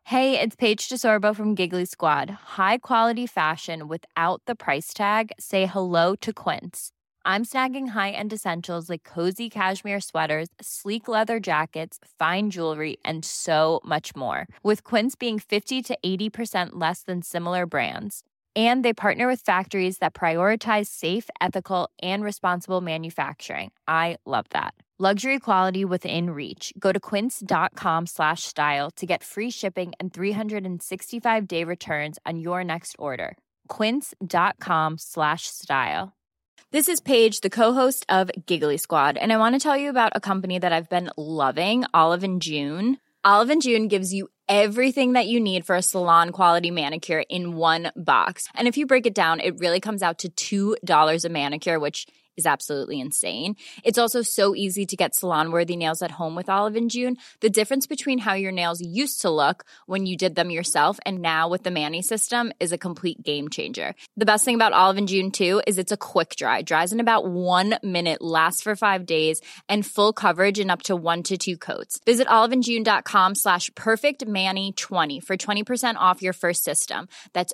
Hey, it's Paige DeSorbo from Giggly Squad. High quality fashion without the price tag. Say hello to Quince. I'm snagging high-end essentials like cozy cashmere sweaters, sleek leather jackets, fine jewelry, and so much more. With Quince being 50 to 80% less than similar brands. And they partner with factories that prioritize safe, ethical, and responsible manufacturing. I love that. Luxury quality within reach. Go to quince.com/style to get free shipping and 365-day returns on your next order. Quince.com/style. This is Paige, the co-host of Giggly Squad, and I want to tell you about a company that I've been loving, Olive & June. Olive & June gives you everything that you need for a salon-quality manicure in one box. And if you break it down, it really comes out to $2 a manicure, which is absolutely insane. It's also so easy to get salon-worthy nails at home with Olive & June. The difference between how your nails used to look when you did them yourself and now with the Mani system is a complete game changer. The best thing about Olive & June, too, is it's a quick dry. Dries in about 1 minute, lasts for 5 days, and full coverage in up to 1 to 2 coats. Visit oliveandjune.com/perfectmani20 for 20% off your first system. That's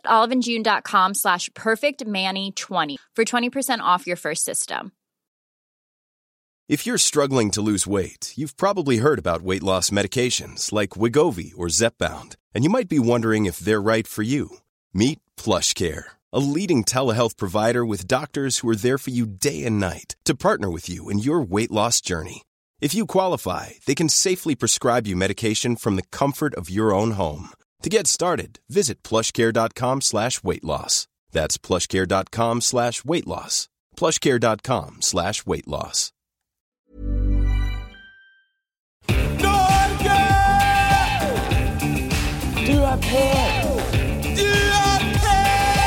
oliveandjune.com/perfectmani20 for 20% off your first system. If you're struggling to lose weight, you've probably heard about weight loss medications like Wegovy or Zepbound, and you might be wondering if they're right for you. Meet PlushCare, a leading telehealth provider with doctors who are there for you day and night to partner with you in your weight loss journey. If you qualify, they can safely prescribe you medication from the comfort of your own home. To get started, visit plushcare.com/weightloss. That's plushcare.com/weightloss. plushcare.com/weightloss. Norge! Du er på! Du er på!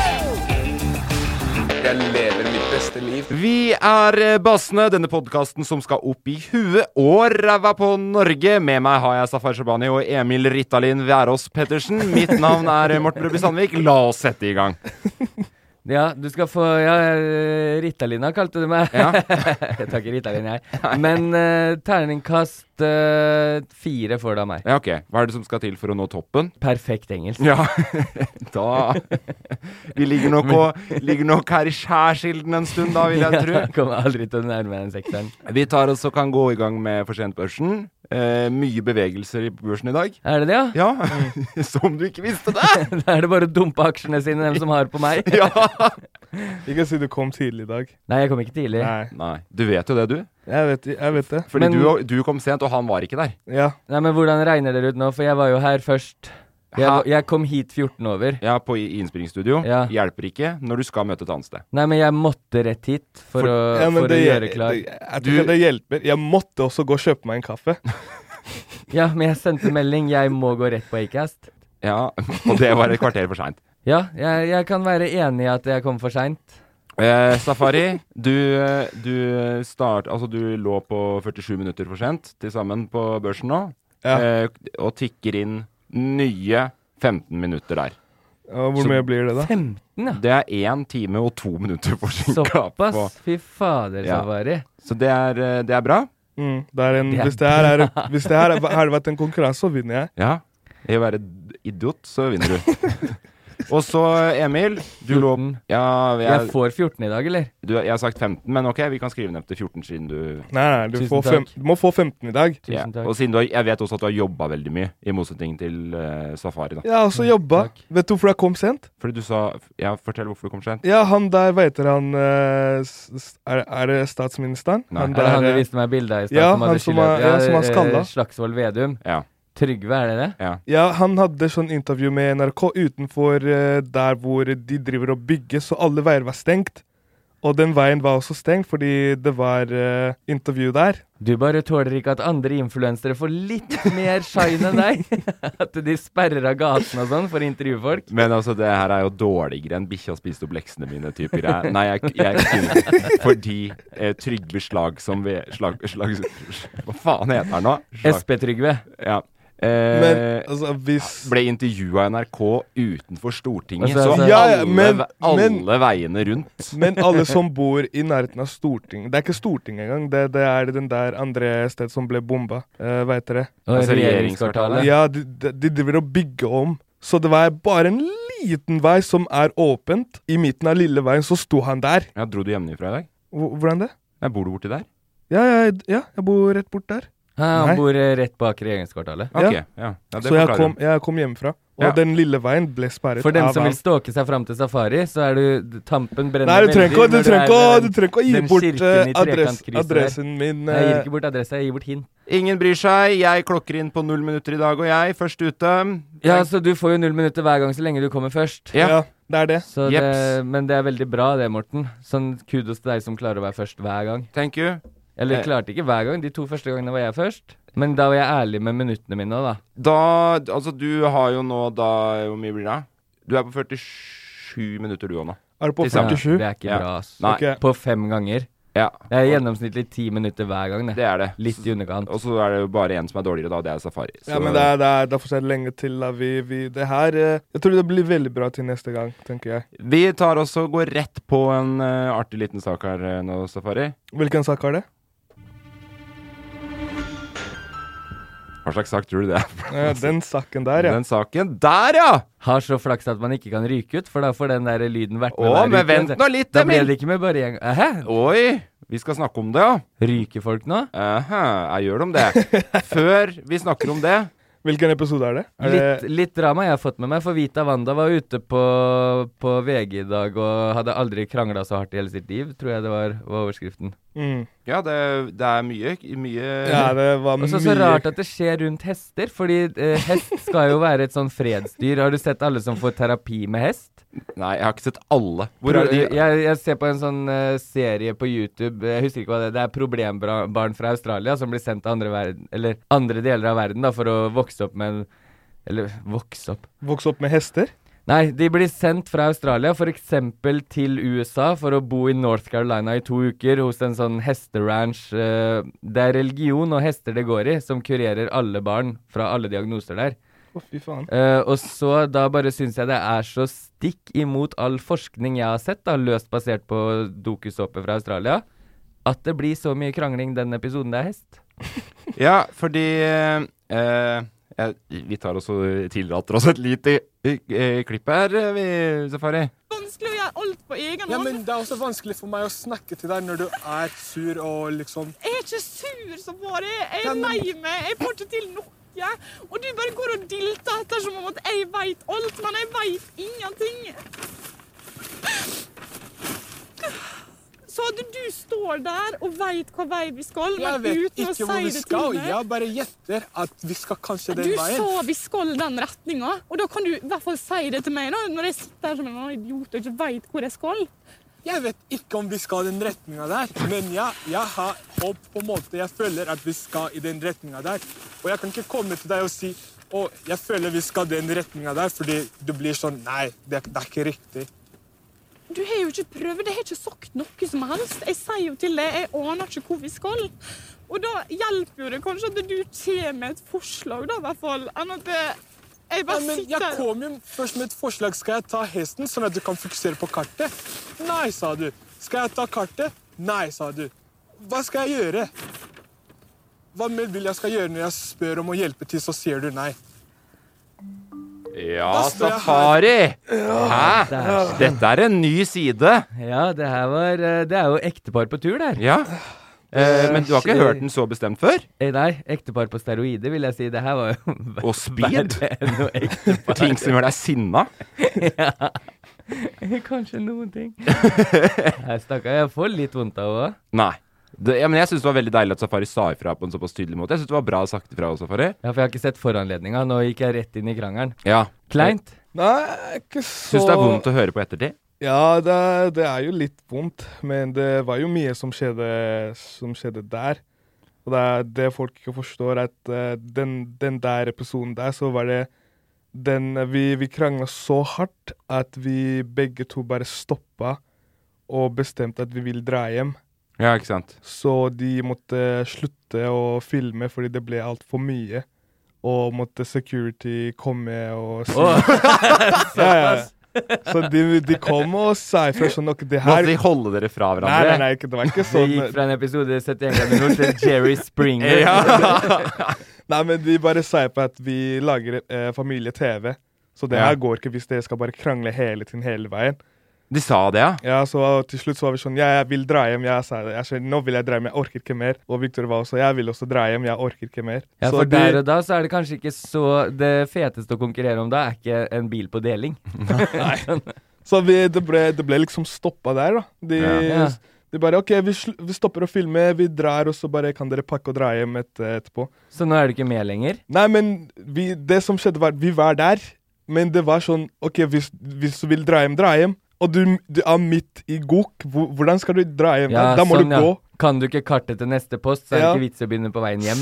Jeg lever mitt beste liv. Vi er Bassene, denne podcasten som skal opp i huet og ræva på Norge. Med meg har jeg Safar Shabani og Emil Rittalin Værås Pettersen. Mitt navn er Morten Brøby Sandvik. La oss sette i gang. Ja, du skal få, Ritalina kalte du meg. Ja. Jeg tar ikke Ritalin, jeg. Men terningkast 4 får du av meg. Ja, ok. Hva er det som skal til for å nå toppen? Perfekt engelsk. Ja, da vi ligger nok her i skjærsilden en stund da, vil jeg tro. Jeg kommer aldri til å nærme den sekteren. Vi tar oss og kan gå i gang med For sent børsen. Mye bevegelser i børsen i dag. Er det det, ja? Ja, som du ikke visste det. Da er det bare å dumpe aksjene sine, dem som har på meg. Ja. Ikke si du kom tidlig i dag. Nei, jeg kom ikke tidlig. Nei. Du vet jo det, du. Jeg vet det. Fordi du kom sent, og han var ikke der. Ja. Nei, men hvordan regner dere ut nå? For jeg var jo her først. Jeg kom hit 14 over. Ja, på innspillingsstudio. Ja. Hjelper ikke når du skal møte et annet sted. Nei, men jeg måtte rett hit for å gjøre klar. Jeg tror ikke det hjelper. Jeg måtte også gå og kjøpe meg en kaffe. Ja, men jeg sendte melding. Jeg må gå rett på Acast. Ja, og det var et kvarter for sent. Ja, jeg kan være enig i at jeg kom for sent. Safari, du lå på 47 minutter for sent til sammen på børsen nå. Ja. Og tikker inn nye 15 minutter der. Hvor mye blir det da? 15, ja. Det er 1 time og 2 minutter forsinket. Såpass, fy fader, Safari. Så det er bra. Hvis det her hadde vært en konkurranse, så vinner jeg. Ja, i å være idiot, så vinner du. Og så, Emil, du lå... Ja, jeg får 14 i dag, eller? Jeg har sagt 15, men ok, vi kan skrive ned til 14 siden du... Nei, du må få 15 i dag. Tusen takk. Og siden jeg vet også at du har jobbet veldig mye, i motsetning til Safari da. Jeg har også jobbet. Vet du hvorfor jeg kom sent? Fordi du sa... Ja, fortell hvorfor du kom sent. Ja, han der, hva heter han? Er det statsministeren? Nei. Han du viste meg bildet i sted. Ja, som har skallet. Slagsvold Vedum. Ja. Trygve, er det? Ja, han hadde sånn intervju med NRK utenfor der hvor de driver og bygger, så alle veier var stengt. Og den veien var også stengt, fordi det var intervju der. Du bare tåler ikke at andre influensere får litt mer shine enn deg. At de sperrer av gaten og sånn for å intervjue folk. Men altså, det her er jo dårligere enn bikkja spiste opp leksene mine typer. Nei, jeg fordi Trygve Slag som Hva faen heter han nå? SP Trygve. Ja. Men altså, hvis ble intervjuet av NRK utenfor Stortinget, Altså, så ja, alle veiene rundt. Men alle som bor i nærheten av Stortinget, det er ikke Stortinget engang, det er den der andre sted som ble bomba, vet dere? Altså, regjeringskvartalet. Ja, de driver og bygger om. Så det var bare en liten vei som er åpent. I midten av lille veien så sto han der. Ja, dro du hjemmefra i dag? Hvordan det? Jeg bor du borti der? Ja, jeg bor rett bort der. Han bor rett bak regjeringskvartalet. Ok, ja. Det Så jeg kom hjemmefra. Og den lille veien ble sperret. For dem som vil ståke seg frem til safari, så tampen brenner veldig. Nei, du trenger ikke å gi bort adressen min. Jeg gir ikke bort adresse, jeg gir bort hint. Ingen bryr seg, jeg klokker inn på 0 minutter i dag, og jeg først ute. Ja, så du får jo 0 minutter hver gang så lenge du kommer først. Ja, det er det. Men det er veldig bra det, Morten. Sånn kudos til deg som klarer å være først hver gang. Thank you. Eller klarte ikke hver gang, de 2 første gangene var jeg først. Men da var jeg ærlig med minuttene mine da. Altså du har jo nå hvor mye blir det? Du er på 47 minutter du også nå. Er du på 57? Det er ikke bra, ass. Okay. På 5 ganger. Ja. Det er gjennomsnittlig 10 minutter hver gang. Det er det. Litt i underkant. Og så er det jo bare en som er dårligere da, det er Safari. Så. Ja, men det er derfor så er det lenge til da det her, jeg tror det blir veldig bra til neste gang, tenker jeg. Vi tar også og går rett på en artig liten sak her nå, Safari. Hvilken sak er det? Hva slags sak tror du det er? Den saken der, ja. Den saken der, ja! Har så flaks at man ikke kan ryke ut, for da får den der lyden vært med hver men vent nå litt, da ble det ikke med bare en gang. Hæ? Oi, vi skal snakke om det, ja. Ryker folk nå? Jeg gjør de det. Før vi snakker om det. Hvilken episode er det? Litt drama jeg har fått med meg, for Vita Wanda var ute på VG i dag og hadde aldri kranglet så hardt i hele sitt liv, tror jeg det var overskriften. Ja, det er mye. Ja, det var mye. Og så rart at det skjer rundt hester, fordi hest skal jo være et sånn fredsdyr. Har du sett alle som får terapi med hest? Nei, jeg har ikke sett alle. Hvor er de? Jeg ser på en sånn serie på YouTube, jeg husker ikke hva det er. Det er problembarn fra Australia som blir sendt til andre deler av verden da, for å vokse opp med Vokse opp med hester? Nei, de blir sendt fra Australia for eksempel til USA for å bo i North Carolina i 2 uker hos en sånn hesteranch. Det er religion og hester det går i, som kurerer alle barn fra alle diagnoser der. Fy faen. Og så da bare synes jeg det er så stikk imot all forskning jeg har sett, da, løst basert på dokusåpe fra Australia, at det blir så mye krangling den episoden det er hest. Ja, fordi vi tar også tillater oss et lite klipp her, Safari. Vanskelig å gjøre alt på egen hånd. Ja, men det er også vanskelig for meg å snakke til deg når du er sur og liksom... Jeg er ikke sur som bare jeg er lei meg. Jeg får ikke til noe. Og du bare går og dilter etter som om at jeg vet alt, men jeg vet ingenting. Så at du står der og vet hva vei vi skal, jeg vet ikke hvor vi skal. Jeg bare gjetter at vi skal kanskje den veien. Du sa vi skal den retningen, og da kan du i hvert fall si det til meg da, når jeg sitter her som en idiot og ikke vet hvor jeg skal. Jeg vet ikke om vi skal i den retningen der, men jeg har håp på en måte. Jeg føler at vi skal i den retningen der. Og jeg kan ikke komme til deg og si, jeg føler vi skal i den retningen der, fordi du blir sånn, nei, det er ikke riktig. Du har jo ikke prøvd, jeg har ikke sagt noe som helst. Jeg sier jo til deg, jeg aner ikke hvor vi skal. Og da hjelper jo det kanskje at du kommer med et forslag da, i hvert fall, enn at jeg bare sitter... Jeg kom jo først med et forslag. Skal jeg ta hesten sånn at du kan fokusere på kartet? Nei, sa du. Skal jeg ta kartet? Nei, sa du. Hva skal jeg gjøre? Hva vil jeg skal gjøre når jeg spør om å hjelpe til, så sier du nei? Ja, Safari! Hæ? Dette er en ny side. Ja, det er jo ektepar på tur der. Ja. Men du har ikke hørt den så bestemt før? Nei, ektepar på steroider vil jeg si. Det her var jo og speed? Ting som gjør deg sinna? Ja, kanskje noen ting. Her stakkar, jeg får litt vondt av det. Nei. Men jeg synes det var veldig deilig at Safari sa ifra på en såpass tydelig måte. Jeg synes det var bra sagt ifra, Safari. Ja, for jeg har ikke sett foranledninga. Nå gikk jeg rett inn i krangelen. Ja. Kleint? Nei, ikke så... Synes det er vondt å høre på ettertid? Ja, det er jo litt vondt, men det var jo mye som skjedde der. Og det er det folk ikke forstår, at den der episoden der, så var det vi kranglet så hardt at vi begge to bare stoppet og bestemte at vi ville dra hjem. Ja, ikke sant? Så de måtte slutte å filme fordi det ble alt for mye. og måtte security komme og si Såpass. Så de kom og sa ifra sånn det Måtte her de holde dere fra hverandre? Nei, det var ikke Det sånn. gikk fra en episode 71 grader nord til Jerry Springer. Nei, men de bare sa på at vi lager familie-TV. Så det her går ikke hvis dere skal bare krangle hele tiden, hele veien. De sa det, ja? Ja, så til slutt så var vi sånn, jeg vil dra hjem. Jeg sa nå vil jeg dra hjem, jeg orker ikke mer. Og Victor var også, jeg vil også dra hjem, jeg orker ikke mer. Ja, Så for der og da så er det kanskje ikke så det feteste å konkurrere om da, er ikke en bil på deling. Så det ble liksom stoppet der, da. Ja. De bare, ok, vi stopper å filme, vi drar, og så bare kan dere pakke og dra hjem etterpå. Så nå er du ikke med lenger? Nei, men det som skjedde var, vi var der, men det var sånn, ok, hvis du vil dra hjem. Og du er midt i gok, hvordan skal du dra hjem? Ja, da må sånn, du gå. Kan du ikke kartet til neste post, så er det ikke vits å begynne på veien hjem.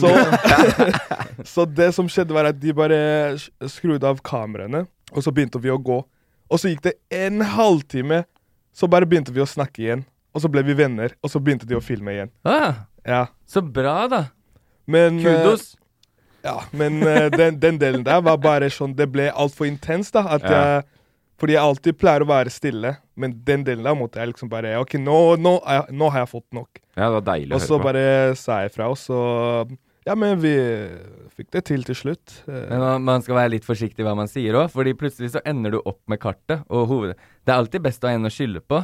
Så det som skjedde var at de bare skrudde av kameraene, og så begynte vi å gå. Og så gikk det en halvtime, så bare begynte vi å snakke igjen. Og så ble vi venner, og så begynte de å filme igjen. Ja. Så bra da. Men, kudos. Ja, men den delen der var bare sånn, det ble alt for intens da, at fordi jeg alltid pleier å være stille, men den delen der måtte jeg liksom bare, ok, nå har jeg fått nok. Ja, det var deilig å høre på. Og så bare sa jeg fra oss, og ja, men vi fikk det til slutt. Men man skal være litt forsiktig hva man sier også, fordi plutselig så ender du opp med kartet, og det er alltid best å ha en å skylde på.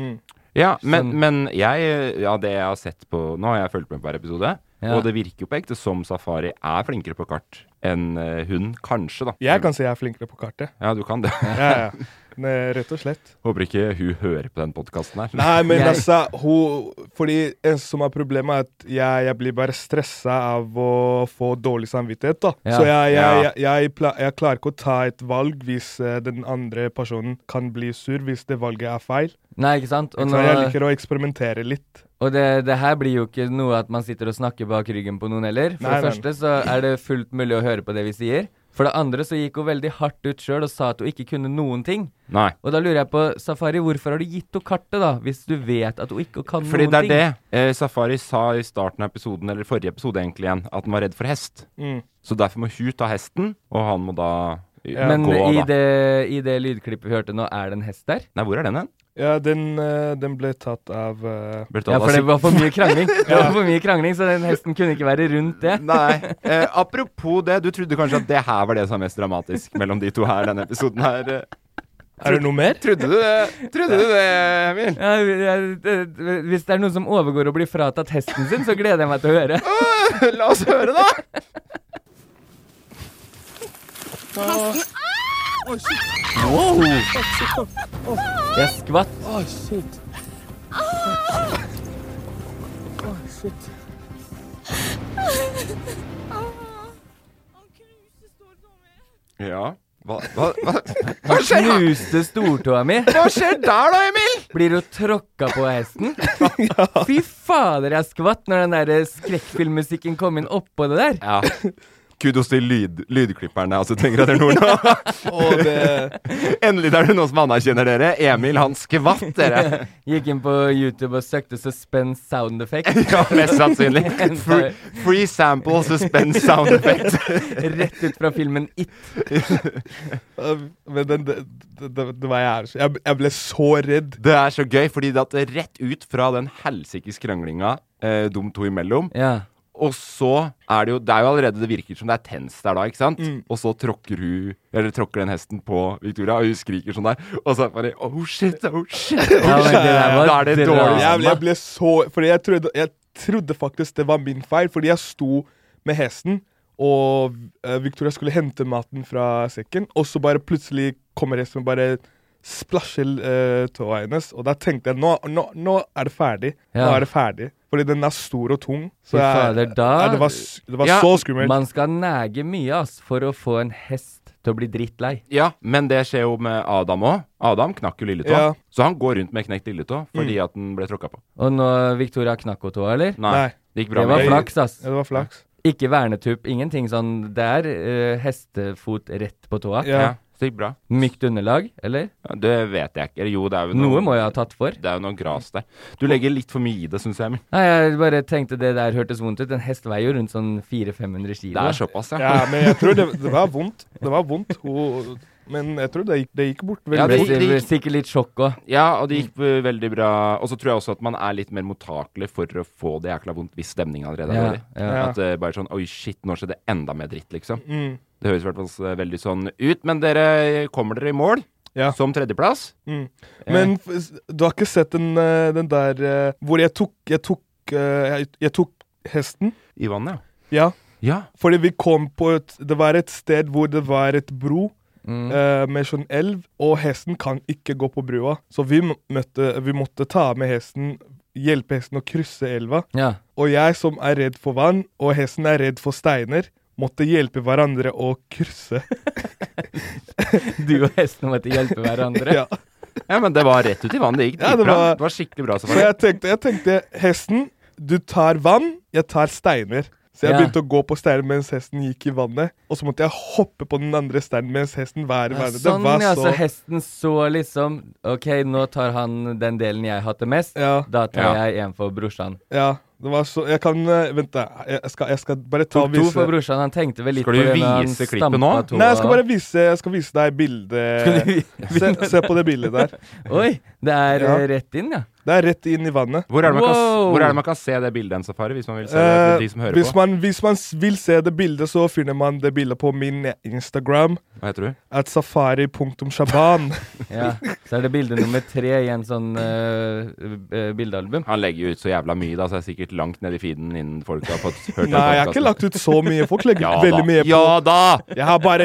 Ja, men det jeg har sett på, nå har jeg fulgt med på hver episode, og det virker jo på ekte som Safari er flinkere på kart enn hun, kanskje da. Jeg kan si jeg er flinkere på kartet. Ja, du kan det. Ja. Rett og slett. Håper ikke hun hører på den podcasten her. Nei, men altså, fordi en som har problemet er at jeg blir bare stresset av å få dårlig samvittighet da. Så jeg klarer ikke å ta et valg hvis den andre personen kan bli sur hvis det valget er feil. Nei, ikke sant? Og så jeg liker å eksperimentere litt. Og det her blir jo ikke noe at man sitter og snakker bak ryggen på noen heller. For det første så er det fullt mulig å høre på det vi sier. For det andre så gikk hun veldig hardt ut selv og sa at hun ikke kunne noen ting. Nei. Og da lurer jeg på, Safari, hvorfor har du gitt henne kartet da, hvis du vet at hun ikke kan Fordi noen ting? Fordi det er det. Safari sa i starten av episoden, eller forrige episode egentlig igjen, at han var redd for hest. Så derfor må hun ta hesten, og han må da Men gå da. I det lydklippet vi hørte nå, er det en hest der? Nei, hvor er den hen? Ja, den ble tatt av... Ja, for det var for mye krangling. Det var for mye krangling, så den hesten kunne ikke være rundt det. Nei. Apropos det, du trodde kanskje at det her var det som er mest dramatisk mellom de to her, denne episoden her. Er det noe mer? Trodde du det, Emil? Ja, hvis det er noen som overgår å bli fratatt hesten sin, så gleder jeg meg til å høre. La oss høre da! Hesten. Oi, shit. Wow! Jeg skvatt. Oi, shit. Oi, shit. Ja. Hva knuste stortåa mi? Hva skjer der da, Emil? Blir du tråkka på hesten? Fy fader, jeg skvatt når den der skrekkfilmmusikken kom inn oppå det der. Ja. Kudos til lydklipperne, altså, tenker jeg det nå. Endelig er det noen som anerkjenner dere. Emil, han skvatt, dere. Gikk inn på YouTube og søkte suspense sound effect. Ja, mest sannsynlig. Free sample suspense sound effect. Rett ut fra filmen It. Men det var jeg ble så redd. Det er så gøy, fordi det er rett ut fra den helsikes kranglinga de to imellom. Ja. Og så er det jo allerede, det virker som det er tens der da, ikke sant? Og så tråkker den hesten på Victoria, og hun skriker sånn der. Og så er det bare, oh shit. Ja, da er det dårlig. Jeg ble så, fordi jeg trodde faktisk det var min feil, fordi jeg sto med hesten, og Victoria skulle hente maten fra sekken, og så bare plutselig kommer hesten og bare splasjer tåa hennes, og da tenkte jeg, nå er det ferdig. Nå er det ferdig. Fordi den er stor og tung. Så det var så skummelt. Man skal nege mye, for å få en hest til å bli drittlei. Ja, men det skjer jo med Adam også. Adam knakk jo lilletå. Så han går rundt med knekt lilletå, fordi at den ble tråkket på. Og nå Victoria knakk og tåa, eller? Nei. Det gikk bra. Det var flaks, ass. Det var flaks. Ikke vernetupp, ingenting sånn. Det hestefot rett på tåa. Ja, stikk bra. Mykt underlag, eller? Ja, det vet jeg ikke. Eller jo, det er jo Noe må jeg ha tatt for. Det er jo noe gras der. Du legger litt for mye i det, synes jeg, Emil. Nei, jeg bare tenkte det der hørtes vondt ut. En hest veier jo rundt sånn 400-500 kilo. Det er såpass, ja. Ja, men jeg tror det var vondt. Det var vondt. Men jeg tror det gikk bort Ja, veldig Det fort. ble sikkert litt sjokk også. Ja, og det gikk veldig bra. Og så tror jeg også at man er litt mer mottakelig for å få det jækla vondt hvis stemningen allerede er Ja, dårlig. ja. At bare sånn, oi shit, nå skjer det enda mer dritt, liksom. Mm. Det høres i hvert fall veldig sånn ut. Men kommer dere i mål Ja. som tredjeplass? Mm. Men du har ikke sett den der hvor jeg tok hesten? I vannet, Ja. ja. Fordi vi kom på det var et sted hvor det var et bro med sånn elv, og hesten kan ikke gå på brua. Så vi måtte ta med hesten, hjelpe hesten å krysse elva. Ja. Og jeg som er redd for vann, og hesten er redd for steiner, måtte hjelpe hverandre å krysse. Du og hesten måtte hjelpe hverandre. Ja. Ja, men det var rett ut i vannet. Det gikk Ja, det dritbra. var- Det var skikkelig bra. Så Safari. jeg tenkte, hesten, du tar vann, jeg tar steiner. Så jeg Ja. begynte å gå på steiner mens hesten gikk i vannet. Og så måtte jeg hoppe på den andre steinen mens hesten var i Ja, vannet. sånn, Det var ja, så... så hesten så liksom OK, nå tar han den delen jeg hatte mest. Ja. Da tar Ja. jeg en for brorsan. Ja, det var så... Jeg kan... Vent da, jeg skal bare ta Tok to for brorsan. Han tenkte vel litt Skal på du det når han vise klippet stampa nå? tåa. Nei, jeg skal vise deg bildet. Se på det bildet der. Oi, det er Ja. rett inn, ja. Det er rett inn i vannet. Hvor er Wow. det man kan se det bildet, en Safari, hvis man vil se det for de som hører Hvis på? hvis man vil se det bildet, så finner man det bildet på min Instagram. Hva heter du? At safari.shaban. Ja. Så er det bilde nummer 3 i en sånn bildealbum. Han legger jo ut så jævla mye, da, så er det sikkert langt ned i feeden innen folk har fått hørt den Nei, jeg har ikke podcasten. lagt ut så mye. Folk legger Ja veldig mye da. på. Ja da! Jeg har bare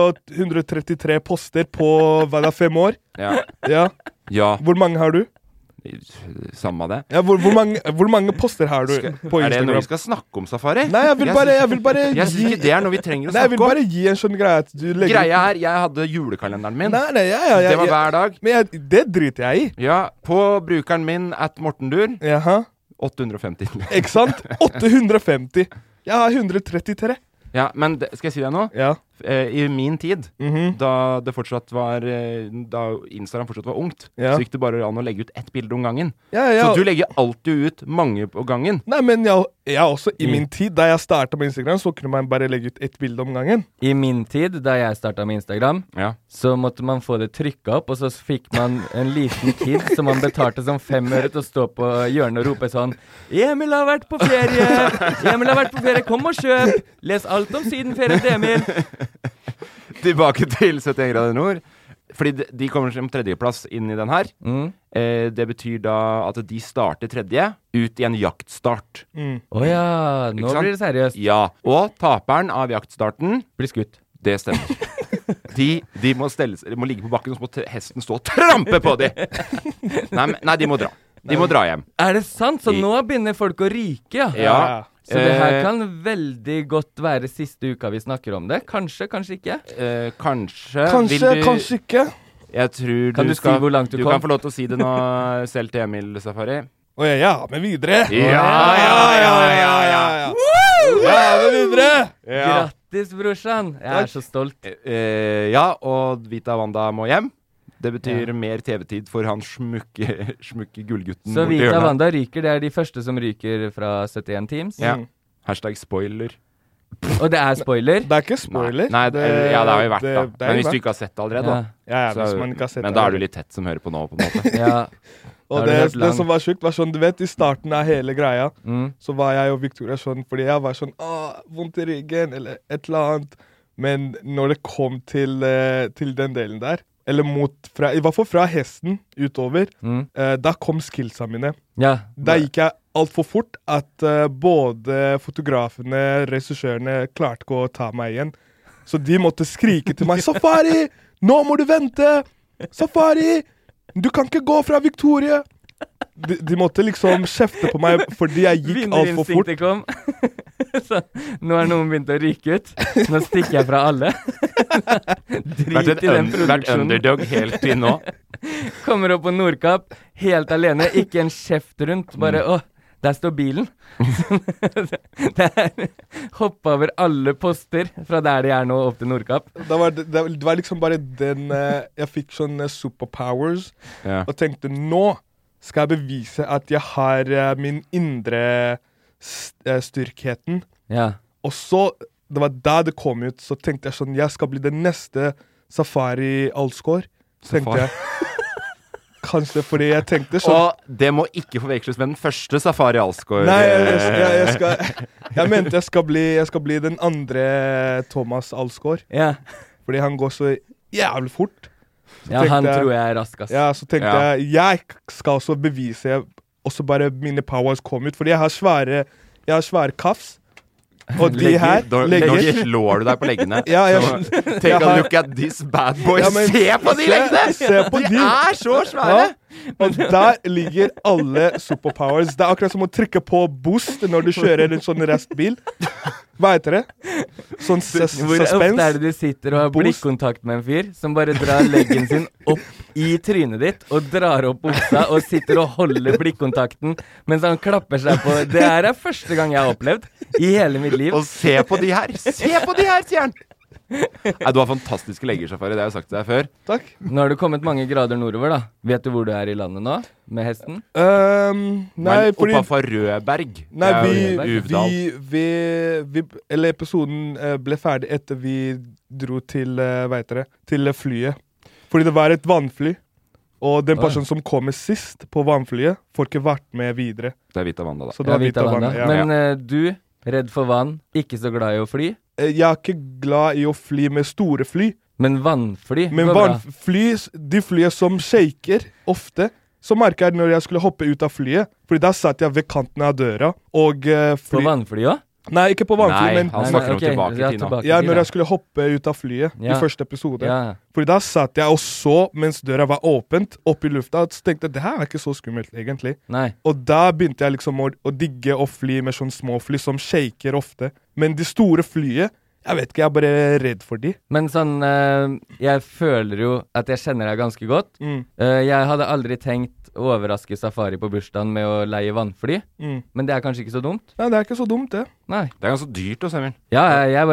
133 poster på hva det er 5 år. Ja. Ja. Ja. Hvor mange har du? Samme det. Ja, hvor mange poster har du på Er det noe Instagram? vi skal snakke om, Safari? Nei, jeg vil bare Jeg syns ikke det er noe vi trenger å Nei, jeg vil snakke om. bare gi en sånn greie at du legger Greia er, jeg hadde julekalenderen min. Nei, Det var hver dag. Men det driter jeg i. Ja, på brukeren min @mortendur Jaha. 850. Ikke sant? 850. Jeg har 133. Ja, men skal jeg si deg noe? Ja. I min tid, Mhm. da det fortsatt var da Instagram fortsatt var ungt, Ja. så gikk det bare an å legge ut ett bilde om gangen. Ja. Så du legger alltid ut mange på gangen. Nei, men jeg også i min tid, da jeg startet med Instagram, så kunne man bare legge ut ett bilde om gangen. I min tid, da jeg starta med Instagram, Ja. så måtte man få det trykka opp, og så fikk man en liten kid som man betalte som 5 øre til å stå på hjørnet og rope sånn 'Emil har vært på ferie! Emil har vært på ferie, kom og kjøp! Les alt om Sydenferien til Emil!' Tilbake til 71 grader nord. Fordi de kommer som tredjeplass inn i den her. Mm. Det betyr da at de starter tredje ut i en jaktstart. Å ja, nå Ikke sant? blir det seriøst. Ja, og taperen av jaktstarten, Blir skutt. det stemmer. De må ligge på bakken, og så må hesten stå og trampe på dem. Nei, de må dra. De må dra hjem. Er det sant? Så I- nå begynner folk å ryke, ja? Ja. Så det her kan veldig godt være siste uka vi snakker om det. Kanskje, kanskje ikke. Kanskje Kanskje, kanskje ikke. Jeg tror Kan du si hvor langt du kom? kan få lov til å si det nå selv til Emil, Safari. Å ja, men videre. Ja. Ja, men videre. Grattis, brorsan. Jeg er så stolt. Ja, og Vita Wanda må hjem. Det betyr mer TV-tid for han smukke gullgutten. Så borti Vita hjørnet. Wanda ryker. Det er de første som ryker fra 71 Teams. Ja. Hashtag spoiler. Og det er spoiler. Det er ikke spoiler. Nei, det har jo vært, da. det er Men jo hvis du vært. ikke har sett det allerede, Ja. da. Ja, hvis Så- man ikke har sett men det. da er du litt tett som hører på nå, på en måte. Ja. Og Har du det, hørt det lang? som var sjukt, var sånn, du vet, i starten av hele greia, Mm. så var jeg og Victoria sånn, fordi jeg var sånn, vondt i ryggen, eller et eller annet. Men når det kom til den delen der, eller i hvert fall fra hesten utover, Mm. da kom skillsa mine. Ja. Da gikk jeg alt for fort at både fotografene, regissørene klarte ikke å ta meg igjen. Så de måtte skrike til meg, Safari, nå må du vente! Safari, du kan ikke gå fra Victoria! De måtte liksom kjefte på meg fordi jeg gikk alt for fort. Vinnerinstinktet kom. Så nå har noen begynt å ryke ut. Nå stikker jeg fra alle. Drit i den Vært produksjonen. underdog helt til nå. Kommer opp på Nordkapp, helt alene, ikke en kjeft rundt. Bare det Der står bilen. Hoppet over alle poster fra der de nå opp til Nordkapp. Det var liksom bare den jeg fikk sånne superpowers, og tenkte, nå skal jeg bevise at jeg har min indre styrkheten. Ja. Og så, det var da det kom ut, så tenkte jeg sånn, jeg skal bli den neste Safari Alsgaard. Så tenkte jeg, kanskje fordi jeg tenkte sånn. Og det må ikke forveksles med den første Safari Alsgaard. Nei, jeg mente jeg skal bli den andre Thomas Alsgaard. Ja. Fordi han går så jævlig fort. Ja, han tror jeg raskest. Ja, så tenkte jeg skal også bevise, også bare mine powers kom ut, fordi jeg har svære kaffs. Og de her legger. Nå slår du deg på leggene. Take a look at this bad boy. Se på de leggene! De er så svære! Og der ligger alle superpowers. Det er akkurat som å trykke på boost når du kjører en sånn restbil. Hva heter det? Sånn suspense. Hvor ofte er det du sitter og har blikkontakt med en fyr som bare drar leggen sin opp i trynet ditt og drar opp buksa og sitter og holder blikkontakten mens han klapper seg på? Det er første gang jeg har opplevd i hele mitt liv. Og se på de her! Se på de her, sier han! Nei, du har fantastiske legger, Safari. Det har jeg sagt til deg før. Takk. Nå har du kommet mange grader nordover, da. Vet du hvor du er i landet nå? Med hesten? Nei, fordi Oppa fra Rødberg. Nei, Uvdal. Episoden ble ferdig etter vi dro til, til flyet. Fordi det var et vannfly. Og den personen som kommer sist på vannflyet, får ikke vært med videre. Det er Vita Wanda, da. Så det var Vita Wanda, ja. Men du, redd for vann, ikke så glad i å fly? Jeg er ikke glad i å fly med store fly. Men vannfly? Men vannfly, de flyene som shaker ofte, så merker jeg når jeg skulle hoppe ut av flyet. Fordi da satt jeg ved kanten av døra, og På vannfly også? Nei, ikke på vannfly, men han snakker tilbake i tid nå. Ja, når jeg skulle hoppe ut av flyet i første episode. Ja. Fordi da satt jeg og så, mens døra var åpent, opp i lufta, og tenkte, det her er ikke så skummelt, egentlig. Nei. Og da begynte jeg liksom å digge å fly med sånne små fly som shaker ofte. Men de store flyet, jeg vet ikke, jeg er bare redd for de. Men sånn, jeg føler jo at jeg kjenner deg ganske godt. Jeg hadde aldri tenkt å overraske Safari på bursdagen med å leie vannfly. Men det er kanskje ikke så dumt? Nei, det er ikke så dumt, det. Nei. Det er ganske dyrt også, Emil. Ja,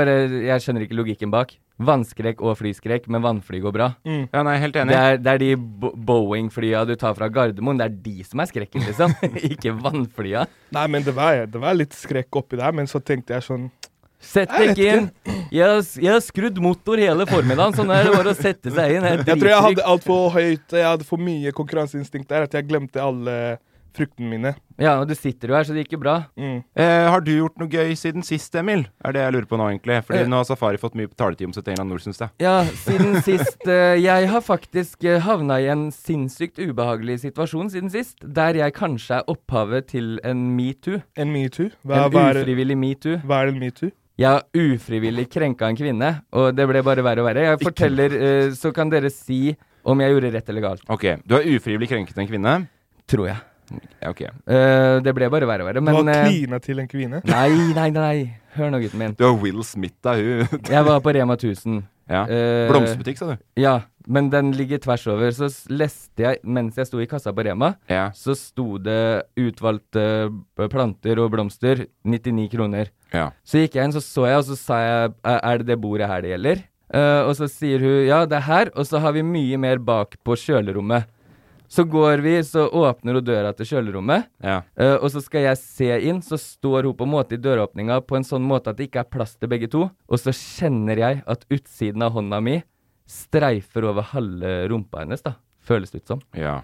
jeg skjønner ikke logikken bak. Vannskrek og flyskrek, men vannfly går bra. Ja, nei, helt enig. Det er de Boeing-flya du tar fra Gardermoen, det er de som er skrekken, liksom. Ikke vannflya. Nei, men det var litt skrekk oppi der, men så tenkte jeg sånn, sett deg inn. Jeg har skrudd motor hele formiddagen, sånn er det bare å sette seg inn. Jeg tror jeg hadde alt for høyt, jeg hadde for mye konkurranseinstinkt der, at jeg glemte alle fruktene mine. Ja, og du sitter jo her, så det gikk jo bra. Har du gjort noe gøy siden sist, Emil? Er det jeg lurer på nå, egentlig? Fordi nå har Safari fått mye taletid om 71 Nord, synes jeg. Ja, siden sist. Jeg har faktisk havnet i en sinnssykt ubehagelig situasjon siden sist, der jeg kanskje er opphavet til en MeToo. En MeToo? En ufrivillig MeToo. Hva er en MeToo? Jeg har ufrivillig krenket en kvinne, og det ble bare verre og verre. Jeg forteller, så kan dere si om jeg gjorde rett eller galt. Ok, du har ufrivillig krenket en kvinne? Tror jeg. Ja, ok. Det ble bare verre og verre. Du har klina til en kvinne? Nei. Hør nå, gutten min. Du har Will Smith, da, hun. Jeg var på Rema 1000. Ja, blomsterbutikk, sa du? Ja, men den ligger tvers over. Så leste jeg, mens jeg sto i kassa på Rema, så sto det utvalgte planter og blomster, 99 kroner. Ja. Så gikk jeg inn, så jeg, og så sa jeg, er det bordet her det gjelder? Og så sier hun, ja, det er her, og så har vi mye mer bak på kjølerommet. Så går vi, så åpner hun døra til kjølerommet, og så skal jeg se inn, så står hun på en måte i døråpninga på en sånn måte at det ikke er plass til begge to, og så kjenner jeg at utsiden av hånda mi streifer over halve rumpa hennes, da, føles det ut som. Ja.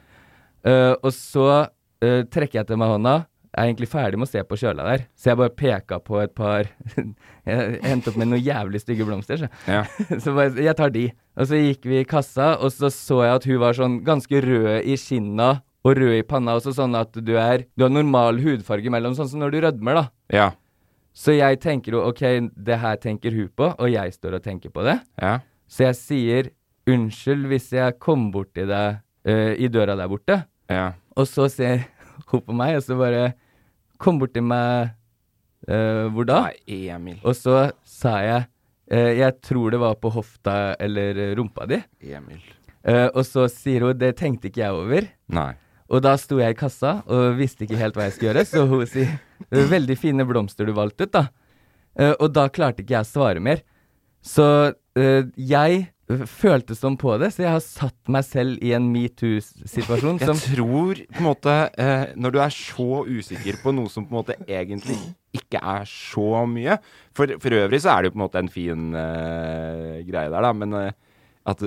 Og så trekker jeg til meg hånda, jeg er egentlig ferdig med å se på kjøla der, så jeg bare peket på et par, jeg hentet opp med noen jævlig stygge blomster, så, så bare, jeg tar de. Og så gikk vi i kassa, og så jeg at hun var sånn ganske rød i skinna, og rød i panna, også sånn at du har normal hudfarge mellom, sånn som når du rødmer da. Ja. Så jeg tenker jo, ok, det her tenker hun på, og jeg står og tenker på det. Ja. Så jeg sier, unnskyld hvis jeg kom bort til deg i døra der borte. Ja. Og så ser hun på meg, og så bare kom bort til meg, hvor da? Nei, Emil. Og så sa jeg tror det var på hofta eller rumpa di. Emil. Og så sier hun, det tenkte ikke jeg over. Nei. Og da sto jeg i kassa og visste ikke helt hva jeg skulle gjøre, så hun sier, veldig fine blomster du valgte ut da. Og da klarte ikke jeg å svare mer. Så jeg følte som på det, så jeg har satt meg selv i en MeToo-situasjon. Jeg tror på en måte, når du så usikker på noe som på en måte egentlig ikke så mye, for øvrig så det jo på en måte en fin greie der da, men at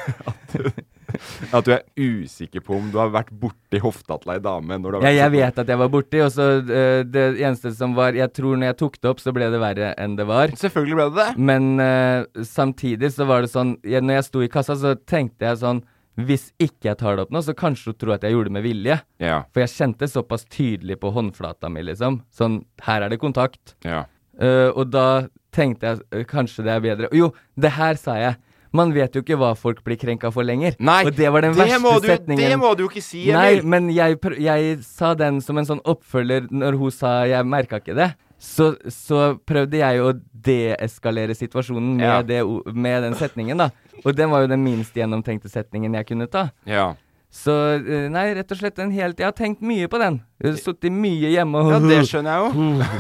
du usikker på om du har vært borti hofta til ei dame når du har vært jeg vet at jeg var borti, og så det eneste som var, jeg tror når jeg tok det opp så ble det verre enn det var. Selvfølgelig ble det. Men samtidig så var det sånn, når jeg sto i kassa så tenkte jeg sånn, hvis ikke jeg tar det opp nå, så kanskje du tror at jeg gjorde det med vilje. Ja. For jeg kjente såpass tydelig på håndflata mi liksom, sånn, her det kontakt. Ja. Og da tenkte jeg, kanskje det bedre. Jo, det her sa jeg. Man vet jo ikke hva folk blir krenka for lenger. Nei, og det var den verste setningen. Det må du jo ikke si, Emil. Nei, men jeg sa den som en sånn oppfølger når hun sa jeg merket ikke det. Så prøvde jeg å deeskalere situasjonen med den setningen da. Og den var jo den minst gjennomtenkte setningen jeg kunne ta. Ja. Så nei, rett og slett jeg har tenkt mye på den. Jeg har suttet mye hjemme og... Ja, det skjønner jeg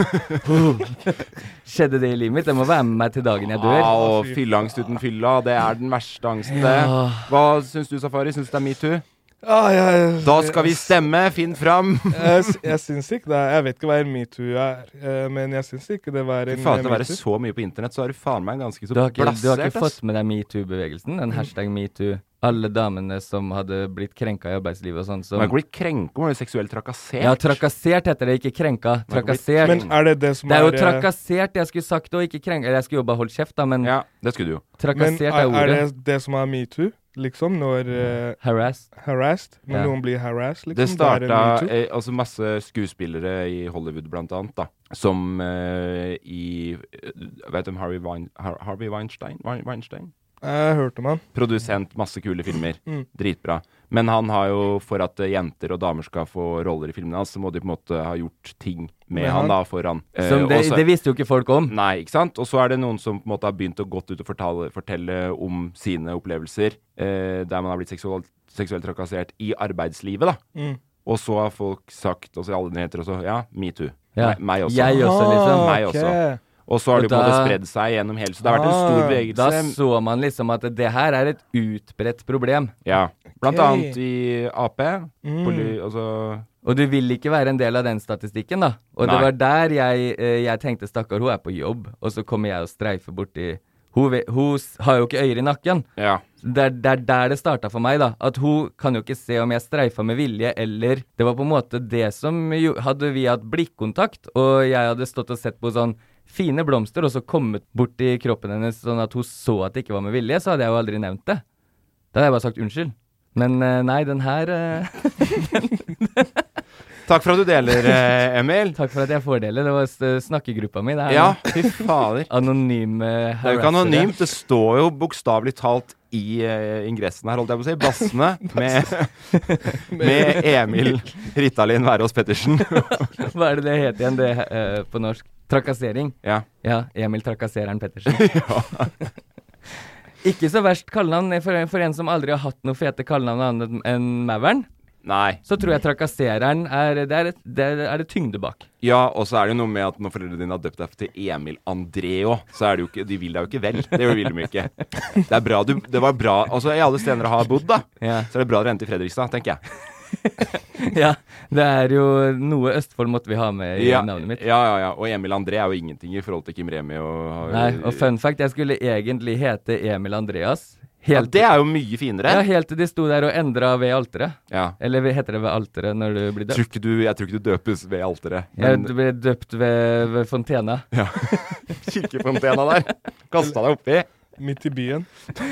jo. Skjedde det i livet mitt? Det må være med meg til dagen jeg dør. Ja, og fylleangst uten fylla, det den verste angsten det. Hva synes du, Safari? Synes du det MeToo? Da skal vi stemme, finn fram. Jeg synes ikke det. Jeg vet ikke hva en MeToo men jeg synes ikke det var en MeToo. Faen, det være så mye på internett, så du faen meg ganske så blassert. Du har ikke fått med deg MeToo-bevegelsen? Den hashtag MeToo. Alle damene som hadde blitt krenka i arbeidslivet og sånn. Man har ikke blitt krenka, man har jo seksuelt trakassert. Ja, trakassert heter det, ikke krenka. Trakassert. Men det som det jo trakassert, jeg skulle sagt og ikke krenka. Jeg skulle jo bare holdt kjeft da, men... Ja, det skulle du jo. Trakassert ordet. Det som MeToo, liksom, når... Harassed? Når noen blir harassed, liksom. Det startet, altså masse skuespillere i Hollywood blant annet da, som vet du om Harvey Weinstein? Jeg hørte om han. Produsent, masse kule filmer. Dritbra. Men han har jo, for at jenter og damer skal få roller i filmene hans, så må de på en måte ha gjort ting med han da foran. Det visste jo ikke folk om. Nei, ikke sant? Og så det noen som på en måte har begynt å gått ut og fortelle om sine opplevelser, der man har blitt seksuelt trakassert i arbeidslivet da. Og så har folk sagt, og så alle nyheter også, ja, MeToo. Ja. Meg også. Jeg også, liksom. Meg også. Og så har det på en måte spredd seg gjennom hele, så det har vært en stor bevegelse. Da så man liksom at det her et utbredt problem. Ja, blant annet i AP. Og du vil ikke være en del av den statistikken da. Og det var der jeg tenkte, stakkar, hun på jobb, og så kommer jeg og streifer borti. Hun har jo ikke øyre i nakken. Ja. Det der det startet for meg da. At hun kan jo ikke se om jeg streifer med vilje, eller det var på en måte det som hadde vi hatt blikkontakt, og jeg hadde stått og sett på sånn fine blomster, og så kommet bort i kroppen hennes sånn at hun så at det ikke var med vilje, så hadde jeg jo aldri nevnt det. Da hadde jeg bare sagt unnskyld. Men nei, den her... Takk for at du deler, Emil. Takk for at jeg får dele. Det var snakkegruppa mi. Ja, fy fader. Anonyme harassere. Det jo ikke anonymt. Det står jo bokstavlig talt i ingressen her, holdt jeg på å si. Bassene med Emil Rittalin Værås Pettersen. Hva det het igjen det på norsk? Trakassering? Ja. Ja, Emil Trakassereren Pettersen. Ja. Ikke så verst kallenavn for en som aldri har hatt noe fete kallenavn annet enn Maveren. Nei. Så tror jeg Trakassereren det tyngde bak. Ja, og så det jo noe med at når foreldrene dine har døpt deg til Emil Andreo, så det jo ikke, de vil deg jo ikke vel. Det vil de ikke. Det bra, det var bra, altså i alle steder jeg har bodd da, så det bra å rente i Fredrikstad, tenker jeg. Ja, det jo noe Østfold måtte vi ha med i navnet mitt. Ja, og Emil André jo ingenting i forhold til Kim Remi Nei, og fun fact, jeg skulle egentlig hete Emil Andreas. Ja, det jo mye finere. Ja, helt til de sto der og endret ved alteret. Ja. Eller heter det ved alteret når du blir døpt? Jeg tror ikke du døpes ved alteret. Men... Du ble døpt ved Fontena. Ja, kirkefontena der. Kastet deg oppi. Midt i byen.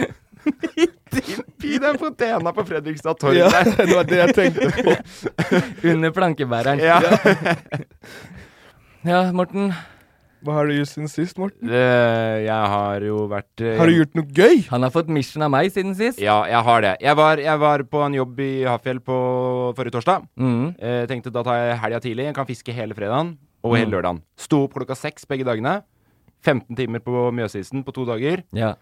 I den fontena på Fredrikstad torg der. Ja, det var det jeg tenkte på. Under plankebæreren. Ja. Ja, Morten. Hva har du gjort siden sist, Morten? Jeg har jo vært... Har du gjort noe gøy? Han har fått mission av meg siden sist. Ja, jeg har det. Jeg var på en jobb i Hafjell på forrige torsdag. Tenkte da tar jeg helga tidlig. Jeg kan fiske hele fredagen og hele lørdagen. Sto opp 6:00 begge dagene. 15 timer på Mjøsisen på 2 dager. Ja.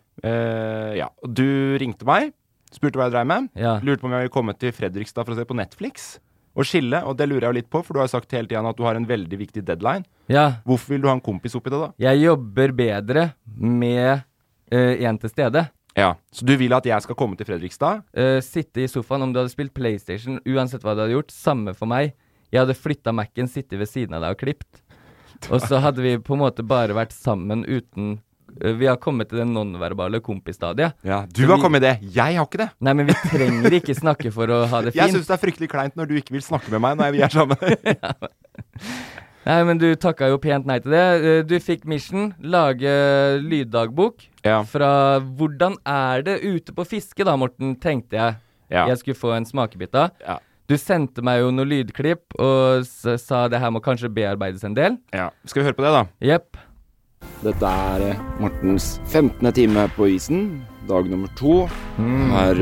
Du ringte meg, spurte hva jeg drev med. Ja. Lurte på om jeg ville komme til Fredrikstad for å se på Netflix. å skille, og det lurer jeg jo litt på, for du har sagt hele tiden at du har en veldig viktig deadline. Ja. Hvorfor vil du ha en kompis oppi det da? Jeg jobber bedre med en til stede. Ja, så du vil at jeg skal komme til Fredrikstad? Sitte i sofaen, om du hadde spilt PlayStation, uansett hva du hadde gjort, samme for meg. Jeg hadde flyttet Mac'en, sittet ved siden av deg og klippet. Og så hadde vi på en måte bare vært sammen uten... Vi har kommet til den non-verbale kompisstadiet. Ja, du har kommet i det. Jeg har ikke det. Nei, men vi trenger ikke snakke for å ha det fint. Jeg synes det er fryktelig kleint når du ikke vil snakke med meg når vi er sammen. Nei, men du takket jo pent nei til det. Du fikk mission, lage lyddagbok. Ja. Fra hvordan er det ute på fiske da, Morten, tenkte jeg. Ja. Jeg skulle få en smakebit av. Ja. Du sendte meg jo noen lydklipp og sa det her må kanskje bearbeides en del. Ja. Skal vi høre på det da? Jepp. Dette er Mortens 15. time på isen, dag nummer 2. Har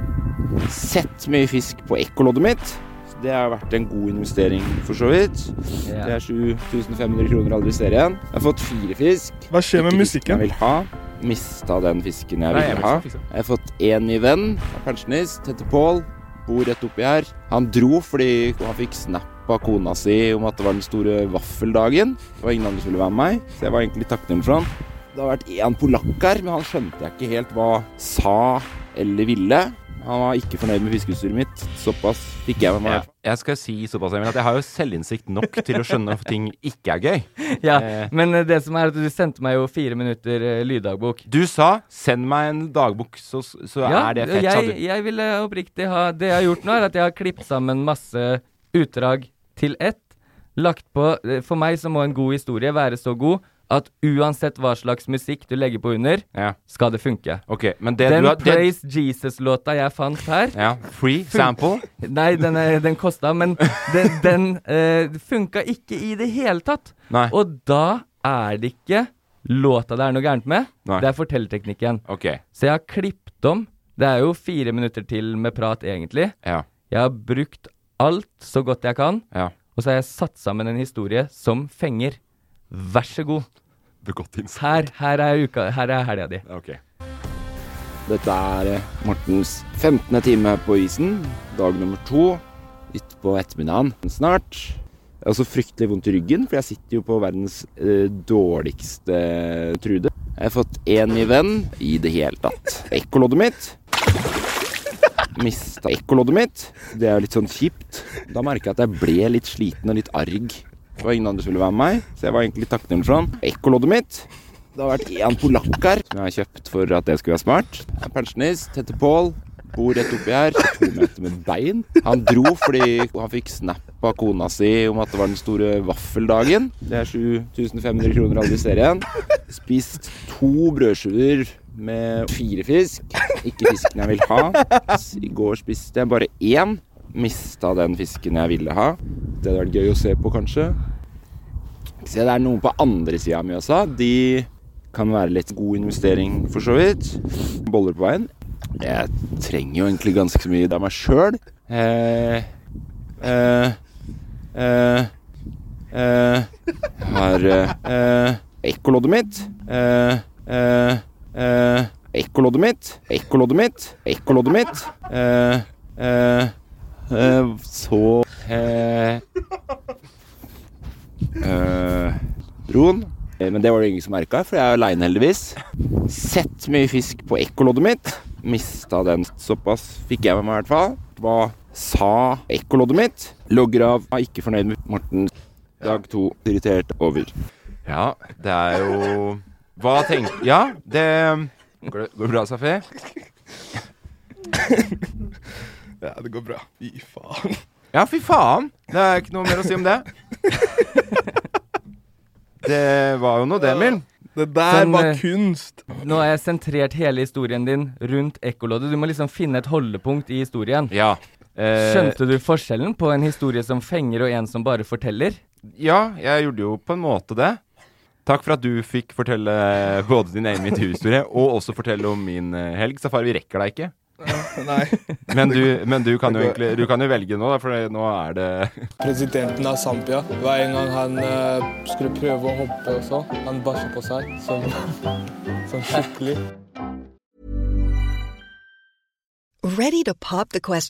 sett mye fisk på ekkoloddet mitt. Så det har vært en god investering for så vidt. Ja. Det er 7.500 kroner aldri ser igjen. Jeg har fått 4 fisk. Hva skjer med Ikke musikken? fisken jeg vil ha. Mistet den fisken jeg ville ha. Jeg har fått en ny venn, pensjonist, heter Paul. Bor rett oppi her. Han dro fordi han fikk snap av kona si om at det var den store vaffeldagen. Det var ingen andre som ville være med meg, så jeg var egentlig takknemlig for han. Det har vært en polakk her, men han skjønte jeg ikke helt hva sa eller ville. Han var ikke fornøyd med fiskeutstyret mitt. Såpass fikk jeg med meg. Ja. Jeg skal si såpass, Emil, at jeg har jo selvinnsikt nok til å skjønne at ting ikke er gøy. Ja, men det som er at du sendte meg jo 4 minutter lyddagbok. Du sa, send meg en dagbok, så Ja, er det fett, sa du. jeg ville oppriktig ha... Det jeg har gjort nå er at jeg har klippet sammen masse utdrag til ett. Lagt på... For meg så må en god historie være så god at uansett hva slags musikk du legger på under, skal det funke. Ok, men det den du har... Praise Jesus-låta jeg fant her... Ja, free sample? Nei, den kostet, men den funket ikke i det hele tatt. Nei. Og da er det ikke låta det er noe gærent med, Nei. det er fortellerteknikken. Ok. Så jeg har klippet om, det er jo 4 minutter til med prat egentlig. Ja. Jeg har brukt alt så godt jeg kan, Ja. og så har jeg satt sammen en historie som fenger. Vær så god. Begått innsats. Her er helga di. Ok. Dette er Mortens 15. time på isen, dag nummer 2, litt på ettermiddagen snart. Jeg har også fryktelig vondt i ryggen, for jeg sitter jo på verdens dårligste trude. Jeg har fått en ny venn i det hele tatt. Ekkoloddet mitt. Mistet ekkoloddet mitt. Det er litt sånn kjipt. Da merker jeg at jeg ble litt sliten og litt arg. Det var ingen andre som ville være med meg, så jeg var egentlig takknemlig for han. Ekkoloddet mitt. Det har vært en polakk her, som jeg har kjøpt for at det skulle være smart. Jeg er pensjonist, heter Paul, bor rett oppi her, 2 meter med bein. Han dro fordi han fikk snap av kona si om at det var den store vaffeldagen. Det er 7.500 kroner aldri ser igjen. Spist 2 brødskiver med 4 fisk. Ikke fisken jeg vil ha. I går spiste jeg bare 1. Mistet den fisken jeg ville ha. Det hadde vært gøy å se på, kanskje. Se, det er noen på andre siden av Mjøsa. De kan være litt god investering, for så vidt. Boller på veien. Jeg trenger jo egentlig ganske mye av meg selv. Jeg har ekkoloddet mitt. Ekkoloddet mitt. Ekkoloddet mitt. Ekkoloddet mitt. Så Droen. Men det var det ingen som merket, for jeg er alene heldigvis. Sett mye fisk på ekkoloddet mitt. Mistet den. Såpass fikk jeg med meg i hvert fall. Hva sa ekkoloddet mitt? Logger av. Jeg er ikke fornøyd med Morten. Dag 2. Irritert over. Ja, det er jo... Hva tenker... Ja, det... Går det bra, Safi? Ja, det går bra. Fy faen. Ja, fy faen. Det er ikke noe mer å si om det. Det var jo noe det, Emil. Det der var kunst. Nå har jeg sentrert hele historien din rundt ekkoloddet. Du må liksom finne et holdepunkt i historien. Ja. Skjønte du forskjellen på en historie som fenger og en som bare forteller? Ja, jeg gjorde jo på en måte det. Takk for at du fikk fortelle både din egen historie og også fortelle om min helg. Safari, vi rekker deg ikke. Nei. Men du kan jo egentlig du kan jo velge nå, da, for nå er det Presidenten av Zambia, hver en gang han skulle prøve å hoppe og så, han basset på seg, sånn skikkelig. Ready to pop the question?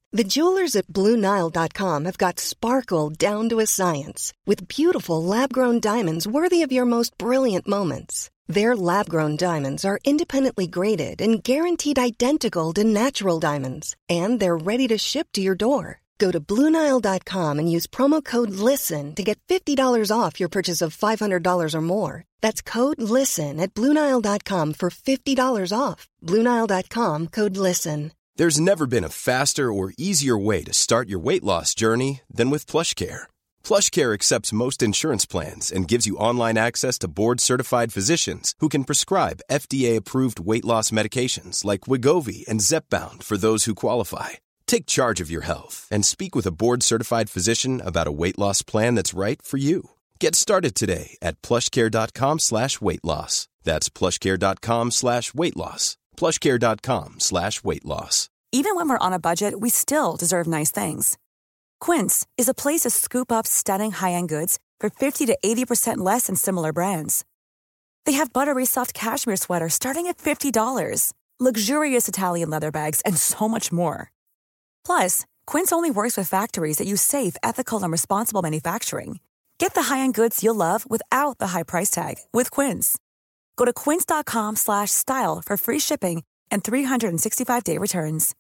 The jewelers at BlueNile.com have got sparkle down to a science with beautiful lab-grown diamonds worthy of your most brilliant moments. Their lab-grown diamonds are independently graded and guaranteed identical to natural diamonds, and they're ready to ship to your door. Go to BlueNile.com and use promo code LISTEN to get $50 off your purchase of $500 or more. That's code LISTEN at BlueNile.com for $50 off. BlueNile.com, code LISTEN. There's never been a faster or easier way to start your weight loss journey than with PlushCare. PlushCare accepts most insurance plans and gives you online access to board-certified physicians who can prescribe FDA-approved weight loss medications like Wegovy and Zepbound for those who qualify. Take charge of your health and speak with a board-certified physician about a weight loss plan that's right for you. Get started today at plushcare.com/weight loss. That's plushcare.com/weight loss. plushcare.com/weight loss. Even when we're on a budget, we still deserve nice things. Quince is a place to scoop up stunning high-end goods for 50 to 80% less than similar brands. They have buttery soft cashmere sweaters starting at $50, luxurious Italian leather bags, and so much more. Plus, Quince only works with factories that use safe, ethical, and responsible manufacturing. Get the high-end goods you'll love without the high price tag with Quince. Go to quince.com/style for free shipping and 365-day returns.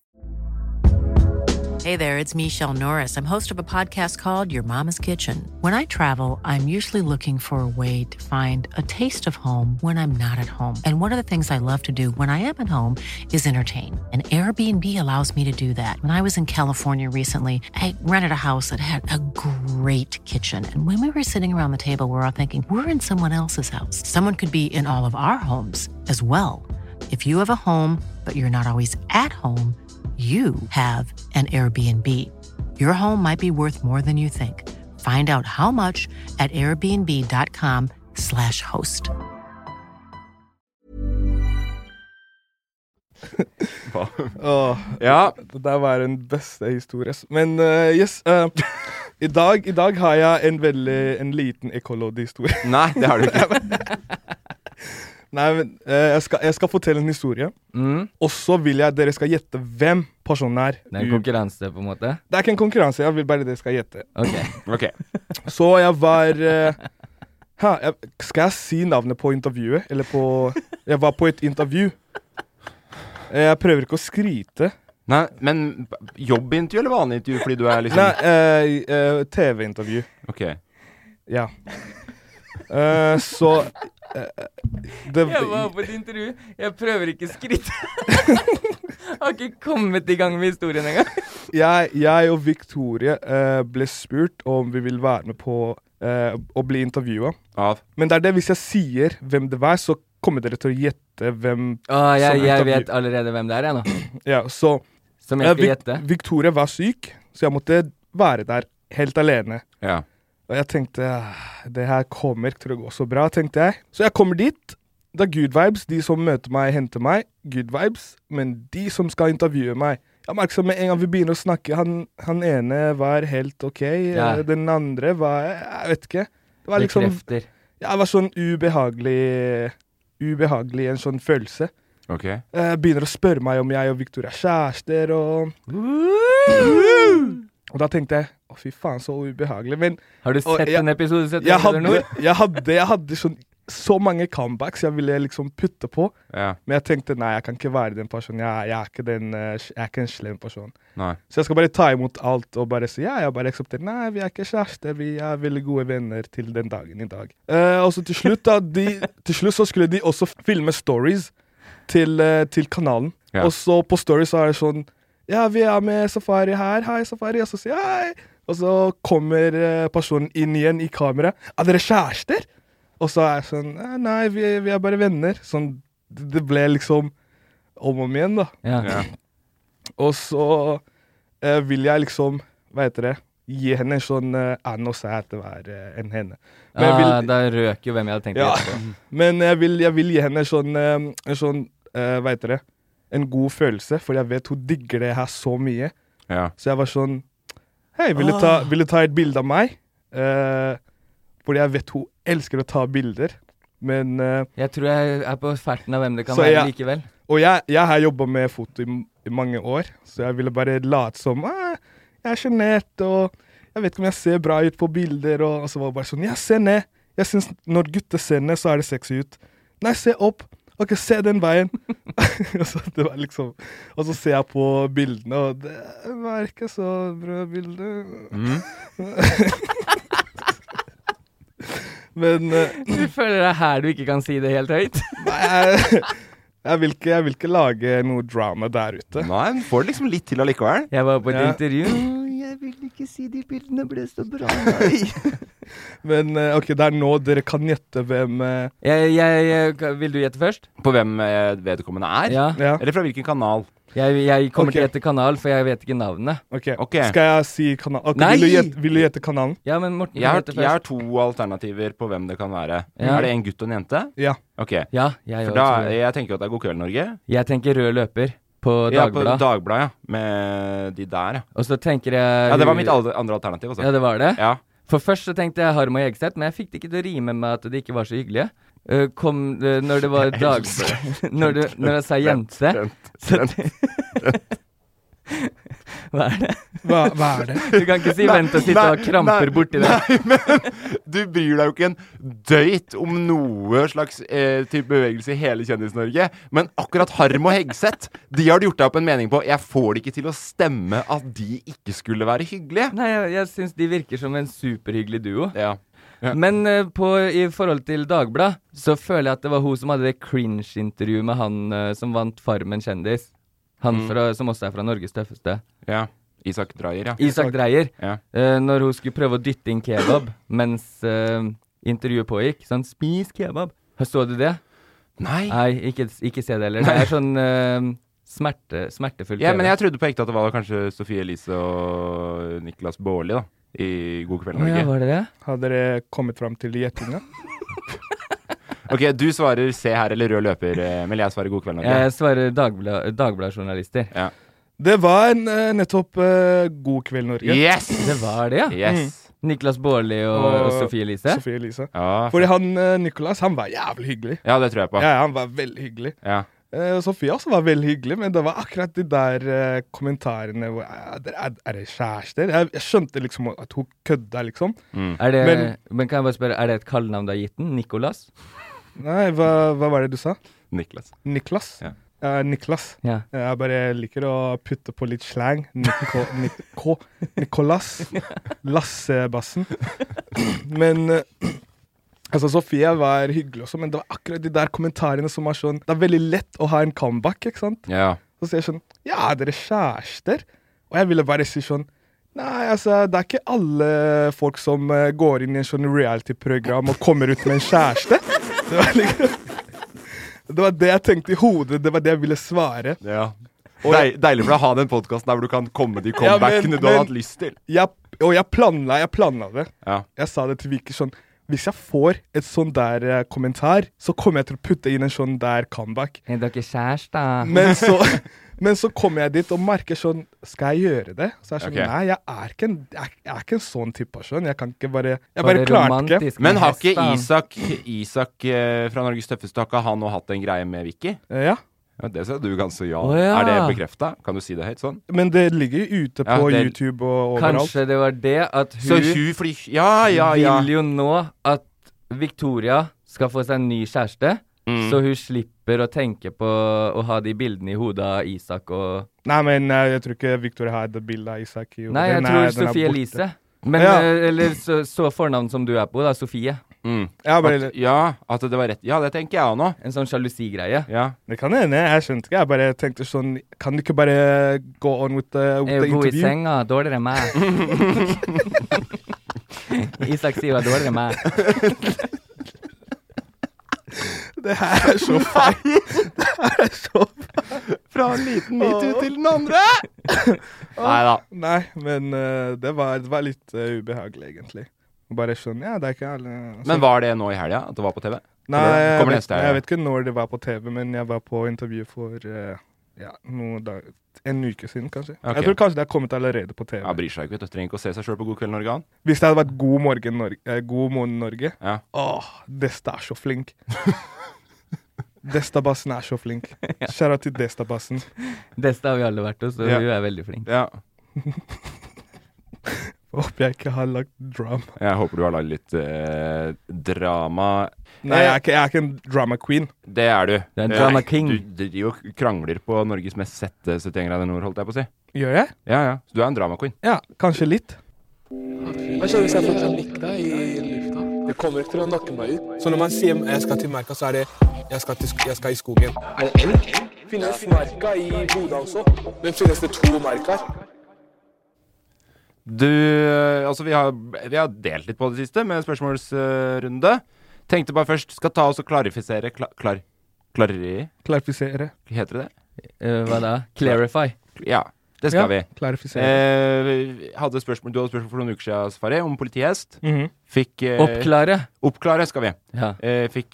Hey there, it's Michelle Norris. I'm host of a podcast called Your Mama's Kitchen. When I travel, I'm usually looking for a way to find a taste of home when I'm not at home. And one of the things I love to do when I am at home is entertain. And Airbnb allows me to do that. When I was in California recently, I rented a house that had a great kitchen. And when we were sitting around the table, we were all thinking, we're in someone else's house. Someone could be in all of our homes as well. If you have a home, but you're not always at home, you have an Airbnb. Your home might be worth more than you think. Find out how much at airbnb.com/host. Ja. Det der var den beste historien. Men yes, i dag har jeg en liten ekologihistorie. Nei, det har du ikke. Nei, men jeg skal fortelle en historie. Og så vil jeg dere skal gjette hvem personen er. Det er en konkurranse på en måte? Det er ikke en konkurranse, jeg vil bare dere skal gjette. Ok. Så jeg var skal jeg si navnet på intervjuet? Jeg var på et intervju. Jeg prøver ikke å skryte. Nei, men jobbintervju eller vanlig intervju? Fordi du er liksom... Nei, TV-intervju. Ok. Ja. Så... Jeg var på et intervju. Jeg prøver ikke skryte. Jeg har ikke kommet i gang med historien engang. Jeg og Victoria ble spurt om vi vil være med på å bli intervjuet. Men det er det, hvis jeg sier hvem det var, så kommer dere til å gjette hvem jeg vet allerede hvem det er, jeg nå. Ja, så som jeg skal gjette. Victoria var syk, så jeg måtte være der helt alene. Ja. Og jeg tenkte, det her kommer til å gå så bra, tenkte jeg. Så jeg kommer dit, det er good vibes, de som møter meg, henter meg, good vibes, men de som skal intervjue meg, jeg merker som med en gang vi begynner å snakke, han ene var helt ok, den andre var, jeg vet ikke. Det var liksom, bekrefter. Ja, det var sånn ubehagelig en sånn følelse. Ok. Begynner å spørre meg om jeg og Victoria er kjærester, og da tenkte jeg, fy faen, så ubehagelig. Men, har du sett en episode? Jeg hadde så mange comebacks jeg ville liksom putte på. Ja. Men jeg tenkte, nei, jeg kan ikke være den personen. Jeg er ikke en slem person. Nei. Så jeg skal bare ta imot alt og bare si, jeg bare aksepterer. Nei, vi er ikke kjærester, vi er veldig gode venner til den dagen i dag. Og så til slutt så skulle de også filme stories til kanalen. Ja. Og så på stories så er det sånn, ja, vi er med Safari her, hei Safari, og så sier jeg hei. Og så kommer personen inn igjen i kamera. Er dere kjærester? Og så er jeg sånn, nei, vi er bare venner. Sånn, det ble liksom om igjen da. Ja. Og så vil jeg liksom, hva heter det, gi henne en sånn, nå sa jeg at det var en henne. Da røk jo hvem jeg hadde tenkt å gjøre på. Men jeg vil gi henne en sånn, hva heter det, en god følelse, for jeg vet hun digger det her så mye. Ja. Så jeg var sånn, hei, vil du ta et bilde av meg? Fordi jeg vet hun elsker å ta bilder, men... jeg tror jeg er på ferten av hvem det kan være likevel. Og jeg har jobbet med foto i i mange år, så jeg ville bare late som, jeg sjenert, og jeg vet ikke om jeg ser bra ut på bilder, og så var det bare sånn, jeg ser ned. Jeg synes når gutter ser ned, så det sexy ut. Nei, se opp. Ok, se den veien. Og så det var liksom, og så ser jeg på bildene, og det var ikke så bra bilde. Men Du føler det her du ikke kan si det helt høyt? Nei, jeg vil ikke lage noe drama der ute. Nei, men får det liksom litt til allikevel. Jeg var på et intervju. Jeg vil ikke si de bildene ble så bra. Men ok, det nå dere kan gjette hvem Vil du gjette først? På hvem vedkommende er? Ja. Eller fra hvilken kanal? Jeg kommer til å gjette kanal, for jeg vet ikke navnet. Ok. Skal jeg si kanal? Okay, Nei! Vil du gjette kanalen? Ja, men Morten Jeg har først. 2 alternativer på hvem det kan være. Ja. Er det en gutt og en jente? Ja. Ok. Ja, For da, jeg tenker at det God kveld, Norge. Jeg tenker Rød løper på Ja, Dagbladet. på Dagbladet, ja. Med de der, ja. Og så tenker jeg... Ja, det var mitt andre alternativ, altså. Ja, det var det? Ja. For først så tenkte jeg Harm og Hegseth, men jeg fikk det ikke til å rime med at de ikke var så hyggelige. Når det var Dagbladet... Når jeg sa jente... Hva er det? Hva er det? Du kan ikke si vent og sitte og kramper borti det. Nei, men du bryr deg jo ikke en døyt om noe slags type bevegelse i hele Kjendis-Norge. Men akkurat Harm og Hegseth, de har gjort deg opp en mening på. Jeg får det ikke til å stemme at de ikke skulle være hyggelige. Nei, jeg synes de virker som en superhyggelig duo. Ja. Men i forhold til Dagbladet, så føler jeg at det var hun som hadde det cringe-intervjuet med han som vant Farmen kjendis. Han som også er fra Norges tøffeste. Ja, Isak Dreyer, ja. Isak Dreyer. Ja. Når hun skulle prøve å dytte inn kebab mens intervjuet pågikk. Sånn, spis kebab. Så du det? Nei. Nei, ikke se det heller. Det er sånn smertefull Ja, men jeg trodde på ekte at det var kanskje Sofie Elise og Niklas Baarli da, i God kveld, Norge. Ja, var det det? Har dere kommet frem til gjettinga? Ok, du svarer se her eller rød løper, men jeg svarer God kveld, Norge. Jeg svarer Dagbladet-journalister. Ja. Det var nettopp God kveld, Norge. Yes! Det var det, ja. Yes. Niklas Baarli og Sofie Elise. Sofie Elise. Ja, fordi han, Nicolas, han var jævlig hyggelig. Ja, det tror jeg på. Ja, han var veldig hyggelig. Ja. Sofie også var veldig hyggelig, men det var akkurat de der kommentarene hvor er det kjærester? Jeg skjønte liksom at hun kødda, liksom. Men kan jeg bare spørre, er det et kallenavn du har gitt den? Nicolas? Nei, hva var det du sa? Niklas. Niklas? Ja. Niklas. Ja. Jeg bare liker å putte på litt slang. Nicolas. Lassebassen. Men altså, Sofie var hyggelig også, men det var akkurat de der kommentarene som var sånn, det er veldig lett å ha en comeback, ikke sant? Ja. Så sier jeg sånn, ja, dere kjærester? Og jeg ville bare si sånn, nei, altså, det er ikke alle folk som går inn i en sånn reality-program og kommer ut med en kjæreste. Det var det jeg tenkte i hodet, det var det jeg ville svare. Ja. Deilig for deg å ha den podcasten der hvor du kan komme de comebackene du har hatt lyst til. Og jeg planla det. Ja. Jeg sa det til Vike sånn, hvis jeg får et sånn der kommentar, så kommer jeg til å putte inn en sånn der comeback. Er dere kjærester? Men så kommer jeg dit og merker sånn, skal jeg gjøre det? Så jeg sånn, Okay. nei, jeg er ikke en sånn type person. Jeg kan ikke bare, jeg bare klarte ikke. Men har ikke Isak fra Norges tøffeste, har ikke han nå hatt en greie med Vicky? Ja. Ja, det sa du ganske ja. Ja. Er det bekreftet? Kan du si det høyt sånn? Men det ligger jo ute på YouTube og overalt. Kanskje det var det at Så hun fordi... Ja. vil jo nå at Victoria skal få seg en ny kjæreste, så hun slipper å tenke på å ha de bildene i hodet av Isak og... Nei, men jeg tror ikke Victoria har det bildet av Isak i hodet. Nei, jeg tror Sofie Elise. Men, eller så fornavn som du er på da, Sofie. At det var rett. Ja, det tenker jeg også nå. En sånn jalousigreie. Ja. Det kan hende, jeg skjønte ikke. Jeg bare tenkte sånn, kan du ikke bare gå on with the Jeg er god i interview? senga, dårligere enn meg. Isak sier jo dårligere enn meg. Det her er så feil. Det her er så feil. Fra en liten metoo til den andre! Neida. Nei, men det var litt ubehagelig, egentlig. Bare sånn, ja, det er ikke alle... Men var det nå i helga at det var på TV? Nei, Kommer neste helg? jeg vet ikke når det var på TV, men jeg var på intervju for en uke siden, kanskje. Okay. Jeg tror kanskje det har kommet allerede på TV. Ja, bryr seg ikke, vet du. Trenger ikke å se seg selv på God kveld, Norge. Hvis det hadde vært God morgen Norge, Ja. Åh, det er så flink. Desta-bassen så flink. Kjære til Desta-bassen. Desta har vi alle vært hos, og hun veldig flink. Ja. Håper jeg ikke har lagt drama. Jeg håper du har lagd litt drama. Nei, jeg er ikke en drama queen. Det er du. Det er en drama king. Du krangler på Norges mest sette 71 grader nord, holdt jeg på å si. Gjør jeg? Ja. Så du er en drama queen. Ja, kanskje litt. Hva skjer hvis jeg får panikk da i lufta? Det kommer ikke til å nakke meg ut. Så når man sier jeg skal til merka, så er det jeg skal i skogen. Er det elg? Finnes merka i Bodø også? Men finnes det 2 merker? Altså vi har delt litt på det siste med spørsmålsrunde. Tenkte bare først skal ta oss og klarifisere Klarifisere. Heter det? Hva da? Clarify. Ja, det skal vi. Klarifisere. Du hadde spørsmål for noen uker siden, Safari, om politihest. Fikk Oppklare skal vi. Ja. Fikk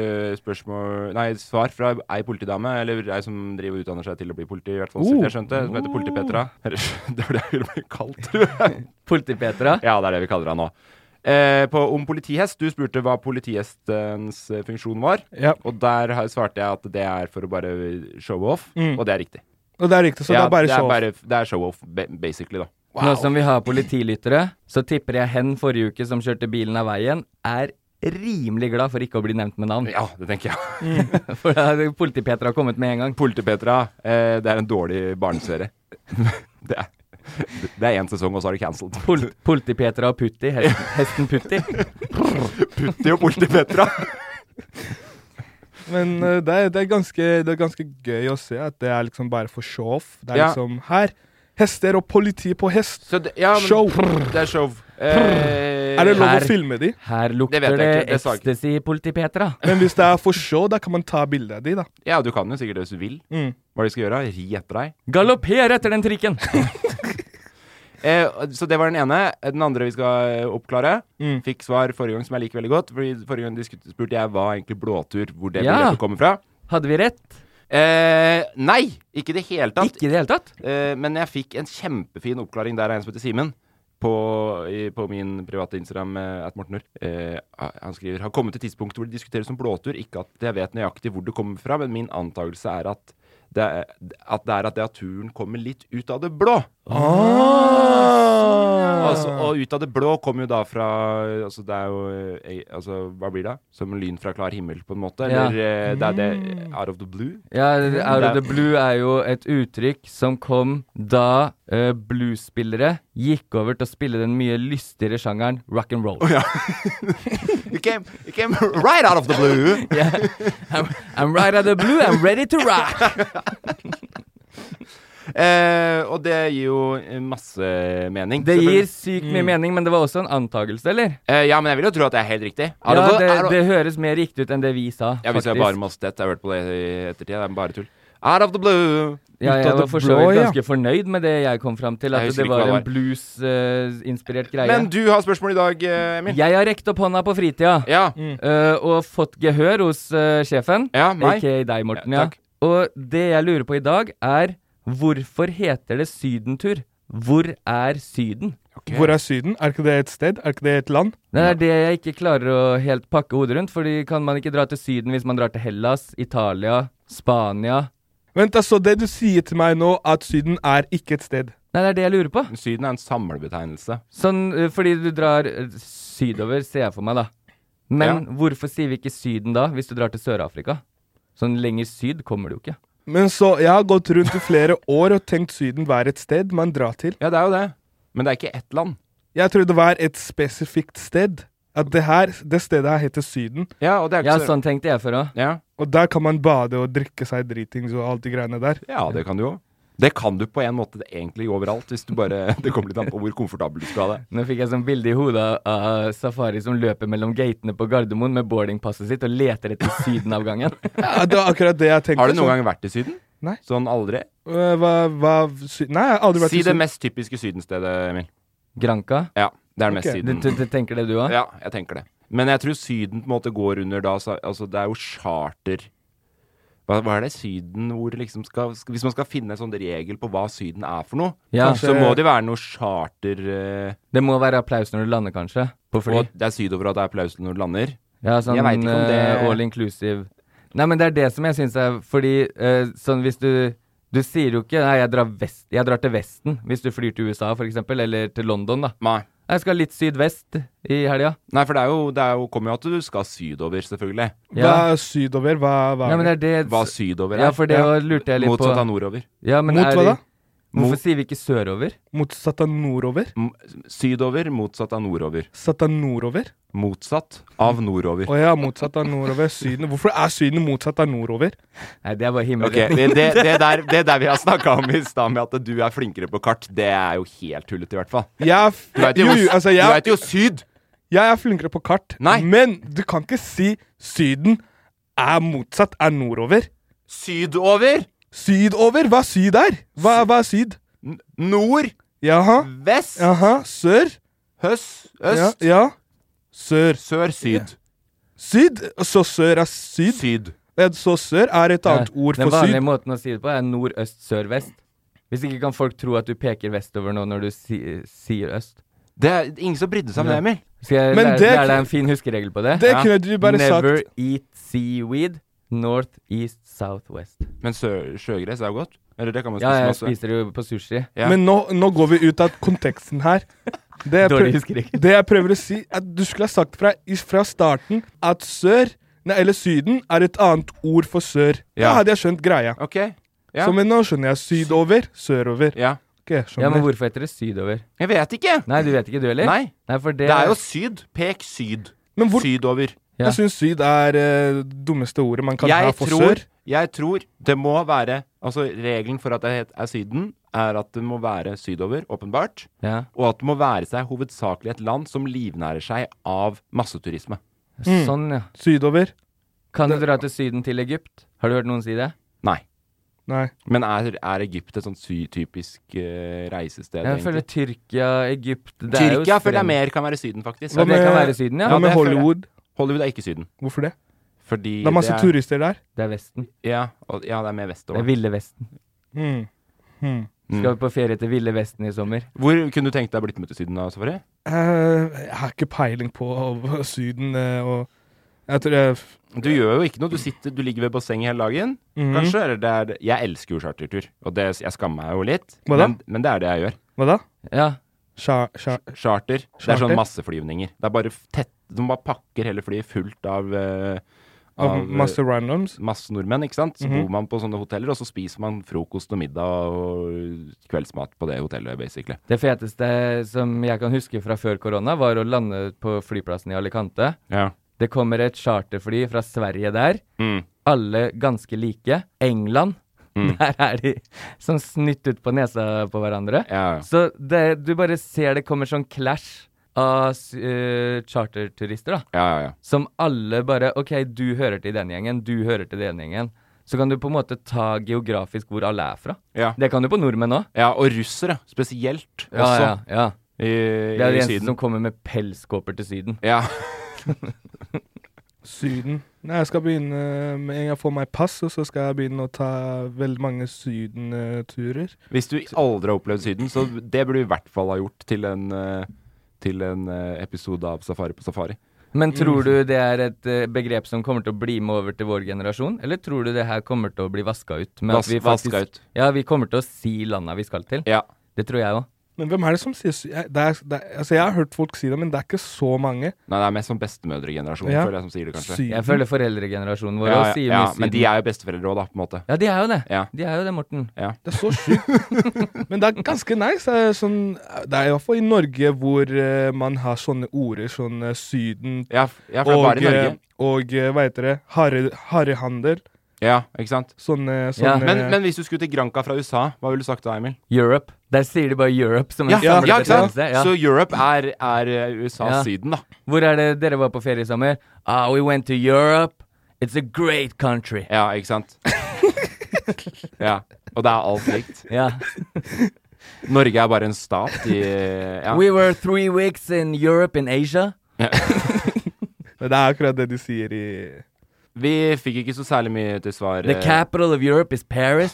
svar fra ei politidame, eller ei som driver og utdanner seg til å bli politi, i hvert fall, jeg skjønte, som heter Politi-Petra. Det var det jeg ville bli kalt. Politi-Petra? Ja, det er det vi kaller han nå. Om politihest, du spurte hva politihestens funksjon var, og der svarte jeg at det er for å bare show off, og det er riktig. Og det er riktig, så det er bare show off. Det er show off, basically da. Wow. Nå som vi har politilyttere, så tipper jeg hen forrige uke som kjørte bilen av veien, er rimelig glad for ikke å bli nevnt med navn. Ja, det tenker jeg. For da hadde Politi-Petra kommet med en gang. Politi-Petra, det er en dårlig barneserie. Det er en sesong, og så er det cancelled. Politi-Petra og Putti, hesten Putti. Putti og Politi-Petra. Men det er ganske gøy å se at det er liksom bare for show off. Det er liksom her. Hester og politi på hest. Show. Det er show. Er det lov å filme de? Her lukter det ecstasy, Politi-Petra. Men hvis det er for show, da kan man ta bilder av de, da. Ja, du kan jo sikkert det hvis du vil. Hva de skal gjøre? Ri etter deg. Galopper etter den trikken! Så det var den ene. Den andre vi skal oppklare fikk svar forrige gang som jeg liker veldig godt. Fordi forrige gang spurte jeg hva egentlig blåtur, hvor det ville komme fra. Hadde vi rett? Nei, ikke det hele tatt. Ikke det hele tatt? Men jeg fikk en kjempefin oppklaring der, en som heter Simen, på min private Instagram @mortenur. Han skriver: har kommet til tidspunkt hvor det diskuteres om blåtur, ikke at jeg vet nøyaktig hvor det kommer fra, men min antagelse er at turen kommer litt ut av det blå. Og ut av det blå kommer jo da fra, altså det er jo, hva blir det? Som lyn fra klar himmel på en måte, eller det er det out of the blue? Ja, out of the blue er jo et uttrykk som kom da bluesspillere gikk over til å spille den mye lystigere sjangeren rock and roll. You came right out of the blue. Yeah. I'm right out of the blue, I'm ready to rock. Og det gir jo masse mening. Det gir sykt mye mening, men det var også en antagelse, eller? Ja, men jeg vil jo tro at det er helt riktig. Det høres mer riktig ut enn det vi sa, faktisk. Ja, hvis jeg bare mastet, jeg har hørt på det i ettertid, det er bare tull. Out of the blue. Ja, jeg var for så vidt ganske fornøyd med det jeg kom frem til, at det var en blues-inspirert greie. Men du har spørsmål i dag, Emil. Jeg har rekt opp hånda på fritida, og fått gehør hos sjefen, a.k.a. deg, Morten. Ja. Og det jeg lurer på i dag er: hvorfor heter det sydentur? Hvor er Syden? Okay. Hvor er Syden? Er ikke det et sted? Er ikke det et land? Det er det jeg ikke klarer å helt pakke hodet rundt, fordi kan man ikke dra til Syden hvis man drar til Hellas, Italia, Spania? Vent, altså, det du sier til meg nå, at Syden er ikke et sted. Nei, det er det jeg lurer på. Syden er en samlebetegnelse. Sånn, fordi du drar sydover, ser jeg for meg da. Men hvorfor sier vi ikke Syden da, hvis du drar til Sør-Afrika? Sånn lenger syd kommer du jo ikke. Men så, jeg har gått rundt i flere år og tenkt Syden var et sted man drar til. Ja, det er jo det. Men det er ikke ett land. Jeg tror det var et spesifikt sted. At det stedet her heter Syden. Ja, og det er ikke sånn tenkte jeg for også. Ja. Og der kan man bade og drikke seg dritings og alt de greiene der. Ja, det kan du jo. Det kan du på en måte egentlig overalt, hvis du bare, det kommer litt an på hvor komfortabel du skal ha det. Nå fikk jeg sånn bilde i hodet av Safari som løper mellom gatene på Gardermoen med boardingpasset sitt og leter etter Sydenavgangen. Ja, det er akkurat det jeg tenkte. Har du noen gang vært i Syden? Nei. Sånn aldri? Nei, jeg har aldri vært i Syden. Si det mest typiske Sydenstedet, Emil. Granca? Ja, det er det mest Syden. Du tenker det du også? Ja, jeg tenker det. Men jeg tror Syden på en måte går under da, altså det er jo charter. Hva er det Syden hvor liksom skal, hvis man skal finne en sånn regel på hva Syden er for noe, så må det være noe charter. Det må være applaus når du lander, kanskje, på fly. Og det er sydover at det er applaus når du lander. Ja, sånn all inclusive. Nei, men det er det som jeg synes er, fordi sånn hvis du sier jo ikke, nei, jeg drar til Vesten, hvis du flyr til USA for eksempel, eller til London da. Nei. Jeg skal litt sydvest i helga. Nei, for det er jo kommer jo at du skal sydover, selvfølgelig. Hva er sydover? Hva Ja, men det er det... Hva sydover er? Ja, for det lurte jeg litt på. Motsatt av nordover. Ja, men Mot hva da? Hvorfor sier vi ikke sørover? Motsatt av nordover? Sydover, motsatt av nordover. Satt av nordover? Motsatt av nordover. Åja, motsatt av nordover. Syden. Hvorfor er syden motsatt av nordover? Nei, det er bare himmel. Ok, det der vi har snakket om i sted med at du er flinkere på kart, det er jo helt tullet i hvert fall. Du vet jo syd! Jeg er flinkere på kart, Nei. Men du kan ikke si syden er motsatt av nordover. Sydover? Sydover? Hva syd er? Hva er syd? Nord. Jaha. Vest. Jaha. Sør. Øst. Ja. Sør. Syd. Syd? Så sør er syd? Syd. Så sør er et annet ord for syd. Den vanlige måten å si det på er nord, øst, sør, vest. Hvis ikke kan folk tro at du peker vestover nå når du sier øst. Det er ingen som brydde seg om det, Emil. Skal jeg lære deg en fin huskeregel på det? Det kunne du bare sagt. Never eat seaweed. North, east, south, west. Men sjøgress er jo godt. Eller det kan man spise masse. Ja, jeg spiser det jo på sushi. Ja. Men nå går vi ut av konteksten her. Det jeg prøver å si, at du skulle ha sagt fra starten at eller syden er et annet ord for sør. Da hadde jeg skjønt greia. Ok. Ja. Så men nå skjønner jeg sydover, sørover. Ja. Okay, men hvorfor heter det sydover? Jeg vet ikke. Nei, du vet ikke du heller? Nei, for det er jo syd. Pek syd. Sydover. Ja. Jeg synes syd er dummeste ordet man kan ha for sør. Jeg tror det må være, altså regelen for at det er syden, er at det må være sydover, åpenbart. Ja. Og at det må være seg hovedsakelig et land som livnærer seg av masseturisme. Sånn, ja. Sydover. Kan du dra til syden til Egypt? Har du hørt noen si det? Nei. Men er Egypt et sånn typisk reisested? Jeg føler Tyrkia, Egypt... Tyrkia føler jeg mer kan være syden, faktisk. Det kan være syden, ja. Hva med Hollywood? Hollywood er ikke syden. Hvorfor det? Fordi det er masse turister der. Det er Vesten. Ja, det er mer vestover. Det er Ville Vesten. Skal vi på ferie til Ville Vesten i sommer? Hvor kunne du tenkt deg å blitt med til syden da, Safari? Jeg har ikke peiling på syden, og jeg tror Du gjør jo ikke noe, du ligger ved basseng hele dagen, kanskje, eller jeg elsker jo chartertur, og jeg skammer meg jo litt. Hva da? Men det er det jeg gjør. Hva da? Ja. Charter. Det er sånn masseflyvninger. Det er bare tett, de bare pakker hele flyet fullt av masse randoms. Masse nordmenn, ikke sant? Så bor man på sånne hoteller, og så spiser man frokost og middag og kveldsmat på det hotellet, basically. Det feteste som jeg kan huske fra før korona var å lande på flyplassen i Alicante. Ja. Det kommer et charterfly fra Sverige der. Alle ganske like. England. Der er de sånn snytt ut på nesa på hverandre. Ja. Så du bare ser det kommer sånn clash av charterturister da. Ja. Som alle bare, ok, du hører til den gjengen, du hører til den gjengen. Så kan du på en måte ta geografisk hvor alle er fra. Ja. Det kan du på nordmenn også. Ja, og russere, spesielt også. Ja. Det er de eneste som kommer med pelskåper til syden. Ja. Syden. Nei, jeg skal begynne med en gang jeg får meg pass, og så skal jeg begynne å ta veldig mange sydenturer. Hvis du aldri har opplevd syden, så det burde du i hvert fall ha gjort til en episode av Safari på Safari. Men tror du det er et begrep som kommer til å bli med over til vår generasjon, eller tror du det her kommer til å bli vasket ut? Vasket ut. Ja, vi kommer til å si landet vi skal til. Ja. Det tror jeg også. Men hvem er det som sier altså jeg har hørt folk si det, men det er ikke så mange. Nei, det er mest som bestemødregenerasjonen, føler jeg, som sier det kanskje. Syden. Jeg føler foreldregenerasjonen vår også sier mye syden. Men de er jo besteforeldre også da, på en måte. Ja, de er jo det. Ja. De er jo det, Morten. Ja. Det er så sykt. Men det er ganske nice. Det er i hvert fall i Norge hvor man har sånne ord, sånn syden. Ja, for det er bare i Norge. Og hva heter det? Harrehandel. Ja, ikke sant? Sånne Men hvis du skulle til Granca fra USA, hva ville du sagt da, Emil? Europe. Der sier de bare Europe som en ikke sant? Ja. Så Europe er USAs syden, da. Hvor er det dere var på ferie i sommer? We went to Europe. It's a great country. Ja, ikke sant? Ja, og det er alt likt. Ja. Norge er bare en stat i We were 3 weeks in Europe in Asia. Ja. Det er akkurat det de sier i... Vi fikk ikke så særlig mye til svar. The capital of Europe is Paris.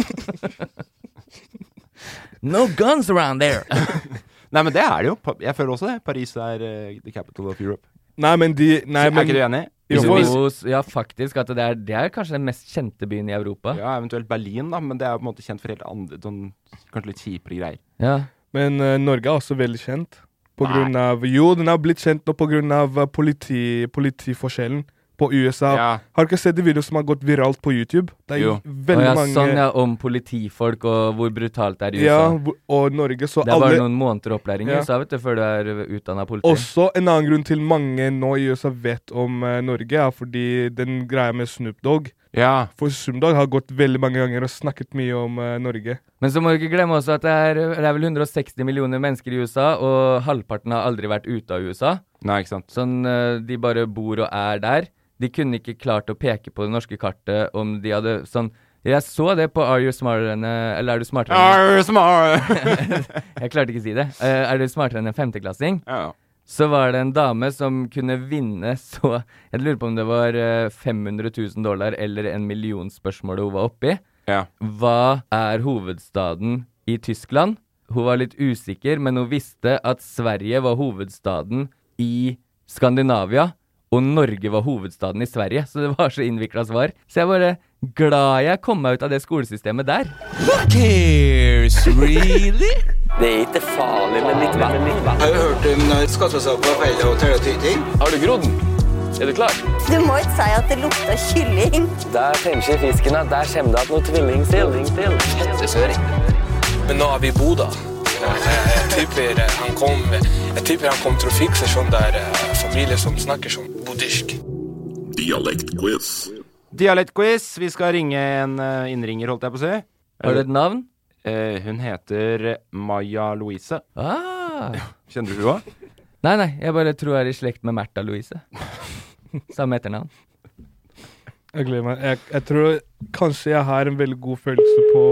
No guns around there. Nei, men det er det jo. Jeg føler også det. Paris er the capital of Europe. Nei, men er ikke du enig? Ja, faktisk, at det er kanskje den mest kjente byen i Europa. Ja, eventuelt Berlin da, men det er på en måte kjent for helt andre, kanskje litt kjipere greier. Ja. Men Norge er også veldig kjent. På grunn av, den har blitt kjent nå på grunn av politiforskjellen på USA. Ja. Har du ikke sett de videoer som har gått viralt på YouTube? Det er veldig mange... Sånn, om politifolk og hvor brutalt det er i USA. Ja, og Norge, så det er bare noen måneder opplæring i USA, vet du, før du er utdannet politi. Også en annen grunn til mange nå i USA vet om Norge, er fordi den greia med Snoop Dogg. Ja. For Snoop Dogg har gått veldig mange ganger og snakket mye om Norge. Men så må du ikke glemme også at det er vel 160 millioner mennesker i USA, og halvparten har aldri vært ute av USA. Nei, ikke sant. Sånn, de bare bor og er der. De kunne ikke klart å peke på det norske kartet om de hadde sånn... Jeg så det på Are You Smarter enn... Eller er du smartere enn... Are You Smarter? Jeg klarte ikke å si det. Er du smartere enn en femteklassing? Ja. Så var det en dame som kunne vinne så... Jeg lurer på om det var $500,000 eller $1 million spørsmålet hun var oppi. Ja. Hva er hovedstaden i Tyskland? Hun var litt usikker, men hun visste at Sverige var hovedstaden i Skandinavia. Og Norge var hovedstaden i Sverige, så det var så innviklet svar. Så jeg bare glad jeg kom meg ut av det skolesystemet der. Who cares, really? Det er ikke farlig, men litt vann. Har du hørt om når skattesaker var feil og tøller ting? Har du grodd? Er du klar? Du må ikke si at det lukter kylling. Der tenker fisken at der kommer det at noe tvilling til. Fettesøring. Men nå er vi i Boda. Jeg tipper han kom til å fikse sånn der familie som snakker sånn buddhisk. Dialektquiz. Vi skal ringe en innringer, holdt jeg på å si. Har du et navn? Hun heter Maja Louise. Kjenner du henne? Nei, jeg bare tror jeg er i slekt med Märtha Louise. Samme etternavn. Jeg gleder meg. Jeg tror kanskje jeg har en veldig god følelse på...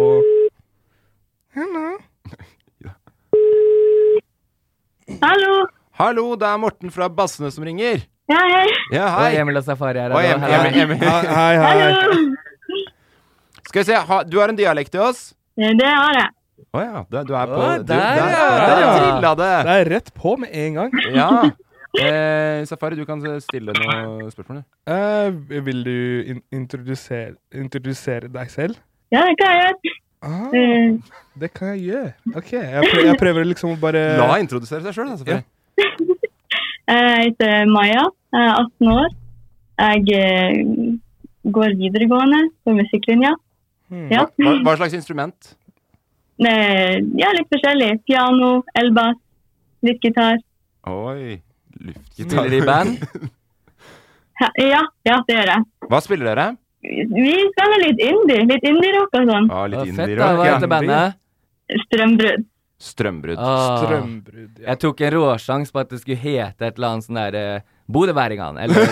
Hallo, det er Morten fra Bassene som ringer. Ja, hei. Ja, hei. Og Emil og Safari her. Hei. Skal vi se, du har en dialekt til oss? Det har jeg. Ja, du er på... Der trilla det. Det er rett på med en gang. Ja. Safari, du kan stille noen spørsmål. Vil du introdusere deg selv? Ja, det kan jeg gjøre. Det kan jeg gjøre. Ok, jeg prøver liksom å bare... La introdusere seg selv, Safari. Jeg heter Maja, jeg er 18 år. Jeg går videregående på musikklinja. Ja. Hva slags instrument? Ja, litt forskjellig. Piano, elbass, litt gitar. Oi, luftgitar. Spiller de i band? Ja, det gjør jeg. Hva spiller dere? Vi spiller litt indie-rock og sånn. Litt indie-rock. Hva heter bandet? Strømbrudd. Strømbrudd, ja. Jeg tok en råsjans på at det skulle hete et eller annet sånn der Bodøværingene, eller...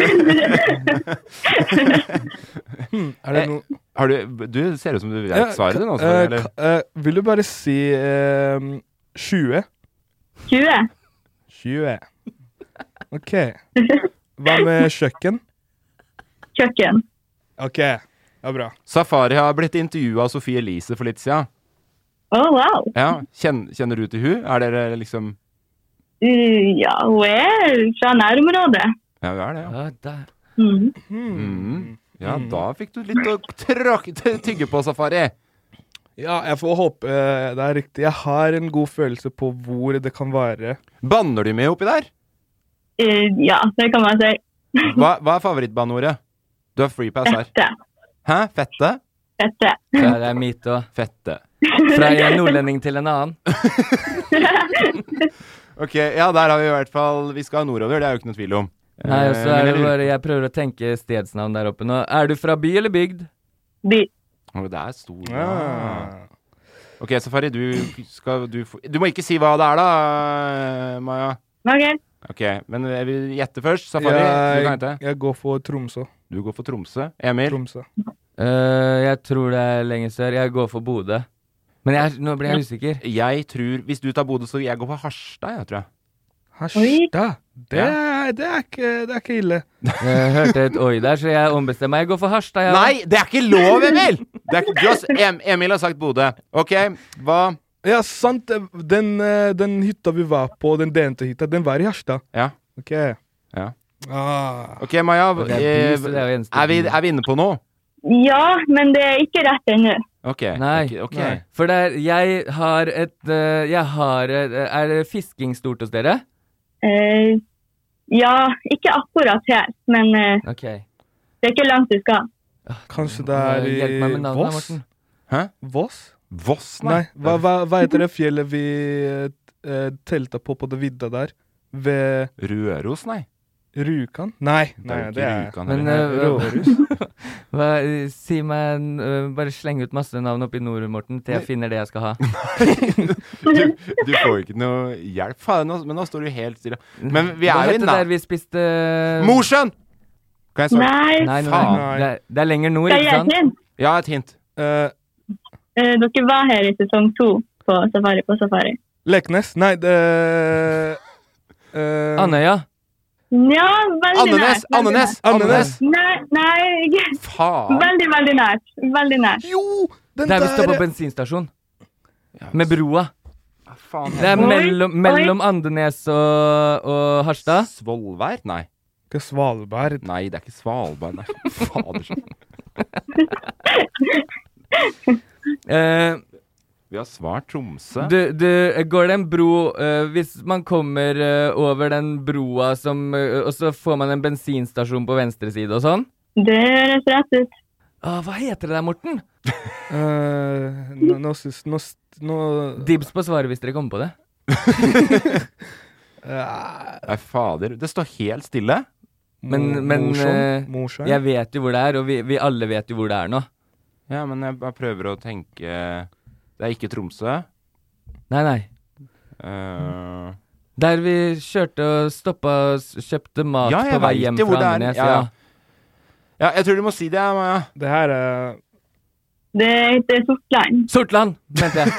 Er det noe... Du ser ut som du vet svaret nå, eller? Vil du bare si 20? 20. Ok. Hva med kjøkken? Kjøkken. Ok, ja bra. Safari har blitt intervjuet av Sofie Elise for litt siden. Wow. Ja, kjenner du til hun? Er dere liksom... Ja, hun er fra nærområdet. Ja, hun er det, ja. Der. Ja, da fikk du litt å tygge på, Safari. Ja, jeg får håpe det er riktig. Jeg har en god følelse på hvor det kan være. Banner du med oppi der? Ja, det kan man si. Hva er favorittbannordet? Du har free pass her. Fette. Hæ? Fette? Fette. Ja, det er mitt også. Fette. Fra en nordlending til en annen. Ok, ja, der har vi i hvert fall... Vi skal nordover, det er jo ikke noe tvil om. Nei, og så er det bare... Jeg prøver å tenke stedsnavn der oppe nå. Er du fra by eller bygd? By. Det er stor. Ok, Safari, du må ikke si hva det er da, Maja. Ok, men jeg vil gjette først. Safari, du kan hete. Jeg går for Tromsø. Du går for Tromsø. Emil? Tromsø. Jeg tror det er lenger sør. Jeg går for Bodø. Men nå blir jeg usikker. Jeg tror, hvis du tar Bodø, så jeg går for Harstad, jeg tror jeg. Harstad? Det er ikke ille. Jeg hørte et oi der, så jeg ombestemmer. Jeg går for Harstad, ja. Nei, det er ikke lov, Emil! Emil har sagt Bodø. Ok, hva... Ja, sant. Den hytta vi var på, den DNT-hytta, den var i Harstad. Ja. Ok. Ja. Ok, Maja, det bus, det jo eneste er vi inne på noe? Ja, men det ikke rett ennå. Ok, Nei. ok. For jeg har er det fisking stort hos dere? Ja, ikke akkurat her, men Ok. det ikke langt du skal. Kanskje det Hjelp meg med i navnet, Voss? Morten. Hæ? Voss? Voss, nei. Hva heter det fjellet vi telta på det vidda der? Ved Røros, nei. Rukan? Nei, Det det er jo er ikke Rukan, Men Røros. si meg bare sleng ut masse navn opp i nord, Morten, til jeg finner det jeg skal ha. Du får ikke noe hjelp. Faen, men nå står du helt stille. Men vi Hva er jo heter der vi spiste Mosjøen! Kan jeg svare? Nei. Nei. Det er lenger nord, Skal ikke jeg sant? hint? Ja, et hint. Dere var her i sesong 2 på Safari. Leknes? Nei, det Andøya? Ja, veldig nært. Andenes! Nei, ikke. Faen. Veldig nært. Veldig nært. Jo, den Der vi står på der bensinstasjon. Med broa. Faen. Det er mellom Andenes og Harstad. Svolvær? Nei. Ikke Svalbard. Nei, det er ikke Svalbard. Nei, fader. Vi har svart Tromsø. Går det en bro hvis man kommer over den broa og så får man en bensinstasjon på venstre side og sånn? Det høres rett ut. Hva heter det der, Morten? Nå Dibs på svaret hvis dere kommer på det. Nei, fader. Det står helt stille. Men Mosjøen? jeg vet jo hvor det er, og vi alle vet jo hvor det er nå. Ja, men jeg bare prøver å tenke. Det er ikke Tromsø. Nei. Der vi kjørte og stoppa og kjøpte mat på vei hjem fra Andenes. Ja, jeg tror du må si det, Maja. Det her Det heter Sortland. Sortland, mente jeg.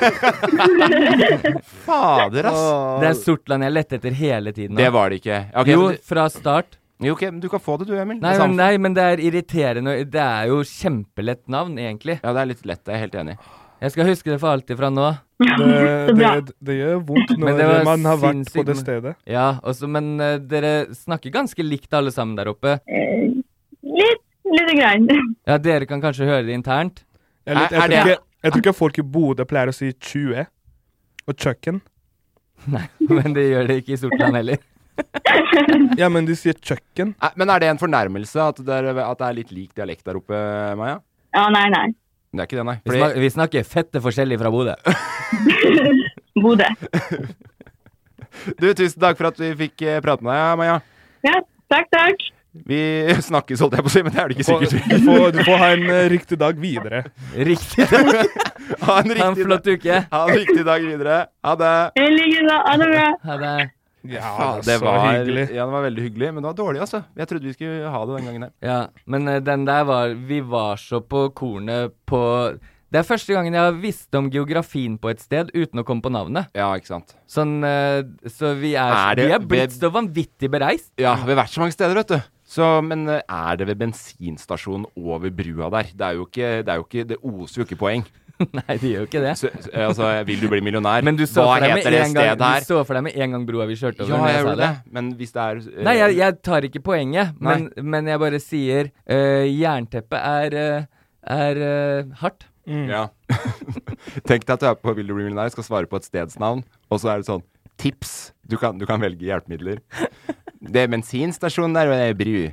Fader, ass. Det er Sortland jeg lette etter hele tiden nå. Det var det ikke. Okay, jo, fra start. Jo, ok, du kan få det du, Emil. Nei, men det er irriterende. Det er jo kjempelett navn, egentlig. Ja, det er litt lett, jeg er helt enig. Jeg skal huske det for alltid fra nå. Det gjør vondt når man har vært på det stedet. Ja, men dere snakker ganske likt alle sammen der oppe. Litt grann. Ja, dere kan kanskje høre det internt. Jeg tror ikke folk i Bodø pleier å si 20 og kjøkken. Nei, men det gjør det ikke i Sortland heller. Ja, men de sier kjøkken. Men er det en fornærmelse at det er litt lik dialekt der oppe, Maja? Ja, nei. Det er ikke det, nei. Vi snakker fette forskjellig fra Bodø. Bodø. Du, tusen takk for at vi fikk prate med deg, Maja. Ja, takk. Vi snakkes, holdt jeg på å si, men det er det ikke sikkert. Du får ha en riktig dag videre. Riktig dag? Ha en flott uke. Ha en riktig dag videre. Ha det. I like måte. Ha det bra. Ha det. Ja, det var hyggelig. Ja, det var veldig hyggelig, men det var dårlig, altså. Jeg trodde vi skulle ha det den gangen her. Ja, men den der vi var så på kornet på. Det er første gangen jeg har visst om geografien på et sted uten å komme på navnet. Ja, ikke sant. Sånn, så vi er blitt så vanvittig bereist. Ja, vi har vært så mange steder, vet du. Men er det ved bensinstasjonen over brua der? Det oser jo ikke poeng. Nei, det gjør jo ikke det. Altså, vil du bli millionær? Men du så Hva for deg heter det stedet her? Du så for deg med en gang broa vi kjørte over. Ja, jeg gjorde det. Men hvis det er Nei, jeg tar ikke poenget, men jeg bare sier jernteppet er hardt. Ja. Tenk deg at du er på Vil du bli millionær, skal svare på et stedsnavn, og så er det sånn tips. Du kan velge hjelpemidler. Det er bensinstasjonen der, og det er bru.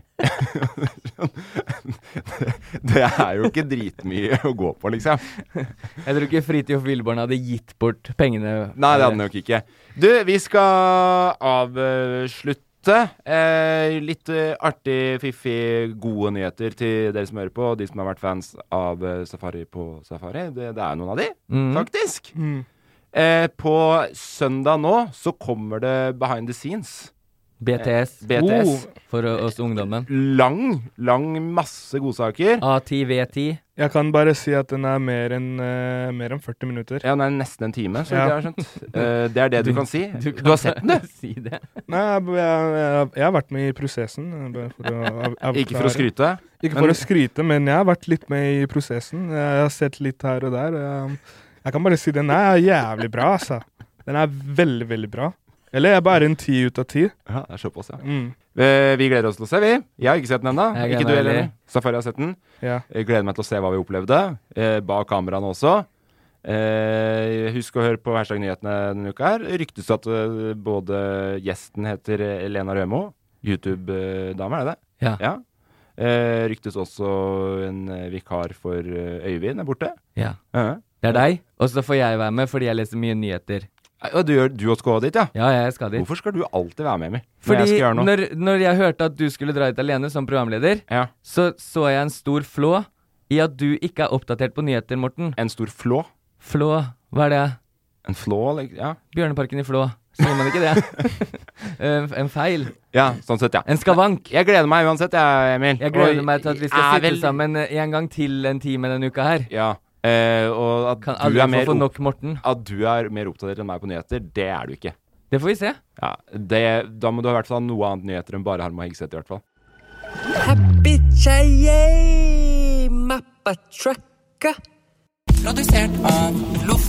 Det er jo ikke dritmye å gå på, liksom. Jeg tror ikke Fridtjof Wilborn hadde gitt bort pengene. Nei, det hadde han nok ikke. Du, vi skal avslutte. Litt artig, fiffig, gode nyheter til dere som hører på, og de som har vært fans av Safari på Safari. Det er noen av de, faktisk. På søndag nå så kommer det Behind the Scenes. BTS. For oss ungdommen. Lang, masse godsaker. A10, V10. Jeg kan bare si at den er mer enn 40 minutter. Ja, den er nesten en time, så jeg har skjønt. Det er det du kan si. Du har sett den, du? Si det. Nei, jeg har vært med i prosessen. Ikke for å skryte? Ikke for å skryte, men jeg har vært litt med i prosessen. Jeg har sett litt her og der. Jeg kan bare si den er jævlig bra, altså. Den er veldig, veldig bra. Eller jeg bare en 10 ut av 10. Ja, det såpass, ja. Vi gleder oss til å se, vi. Jeg har ikke sett den ennå. Ikke du heller. Safari har sett den. Ja. Jeg gleder meg til å se hva vi opplevde. Bak kameraene også. Husk å høre på #nyhetene denne uka her. Ryktes at både gjesten heter Elena Rømo. YouTube-dame, er det det? Ja. Ryktes også en vikar for Øyvind er borte. Ja. Det er deg. Og så får jeg være med fordi jeg leser mye nyheter. Og du også skal dit, ja? Ja, jeg skal dit. Hvorfor skal du alltid være med, Emil? Fordi når jeg hørte at du skulle dra dit alene som programleder, så jeg en stor flå i at du ikke er oppdatert på nyheter, Morten. En stor flå? Flå, hva er det? En flå, ja. Bjørneparken i Flå. Sier man ikke det? En feil. Ja, sånn sett, ja. En skavank. Jeg gleder meg uansett, Emil. Jeg gleder meg til at vi skal sitte sammen en gang til en time denne uka her. Ja. Og at kan aldri få nok Morten. At du er mer oppdatert enn meg på nyheter, det er du ikke. Det får vi se. Ja, da må du i hvert fall ha noe annet nyheter enn bare Harma Hegseth i hvert fall. Happy Chaye Mappa Trucka. Produsert av Loff.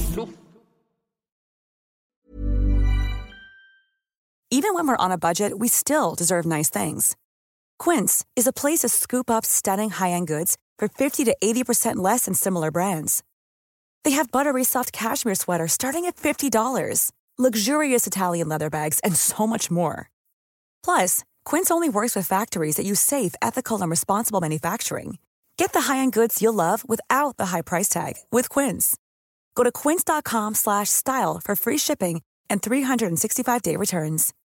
Even when we're on a budget, we still deserve nice things. Quince is a place to scoop up stunning high-end goods for 50 to 80% less than similar brands. They have buttery soft cashmere sweaters starting at $50, luxurious Italian leather bags, and so much more. Plus, Quince only works with factories that use safe, ethical, and responsible manufacturing. Get the high-end goods you'll love without the high price tag with Quince. Go to quince.com/style for free shipping and 365-day returns.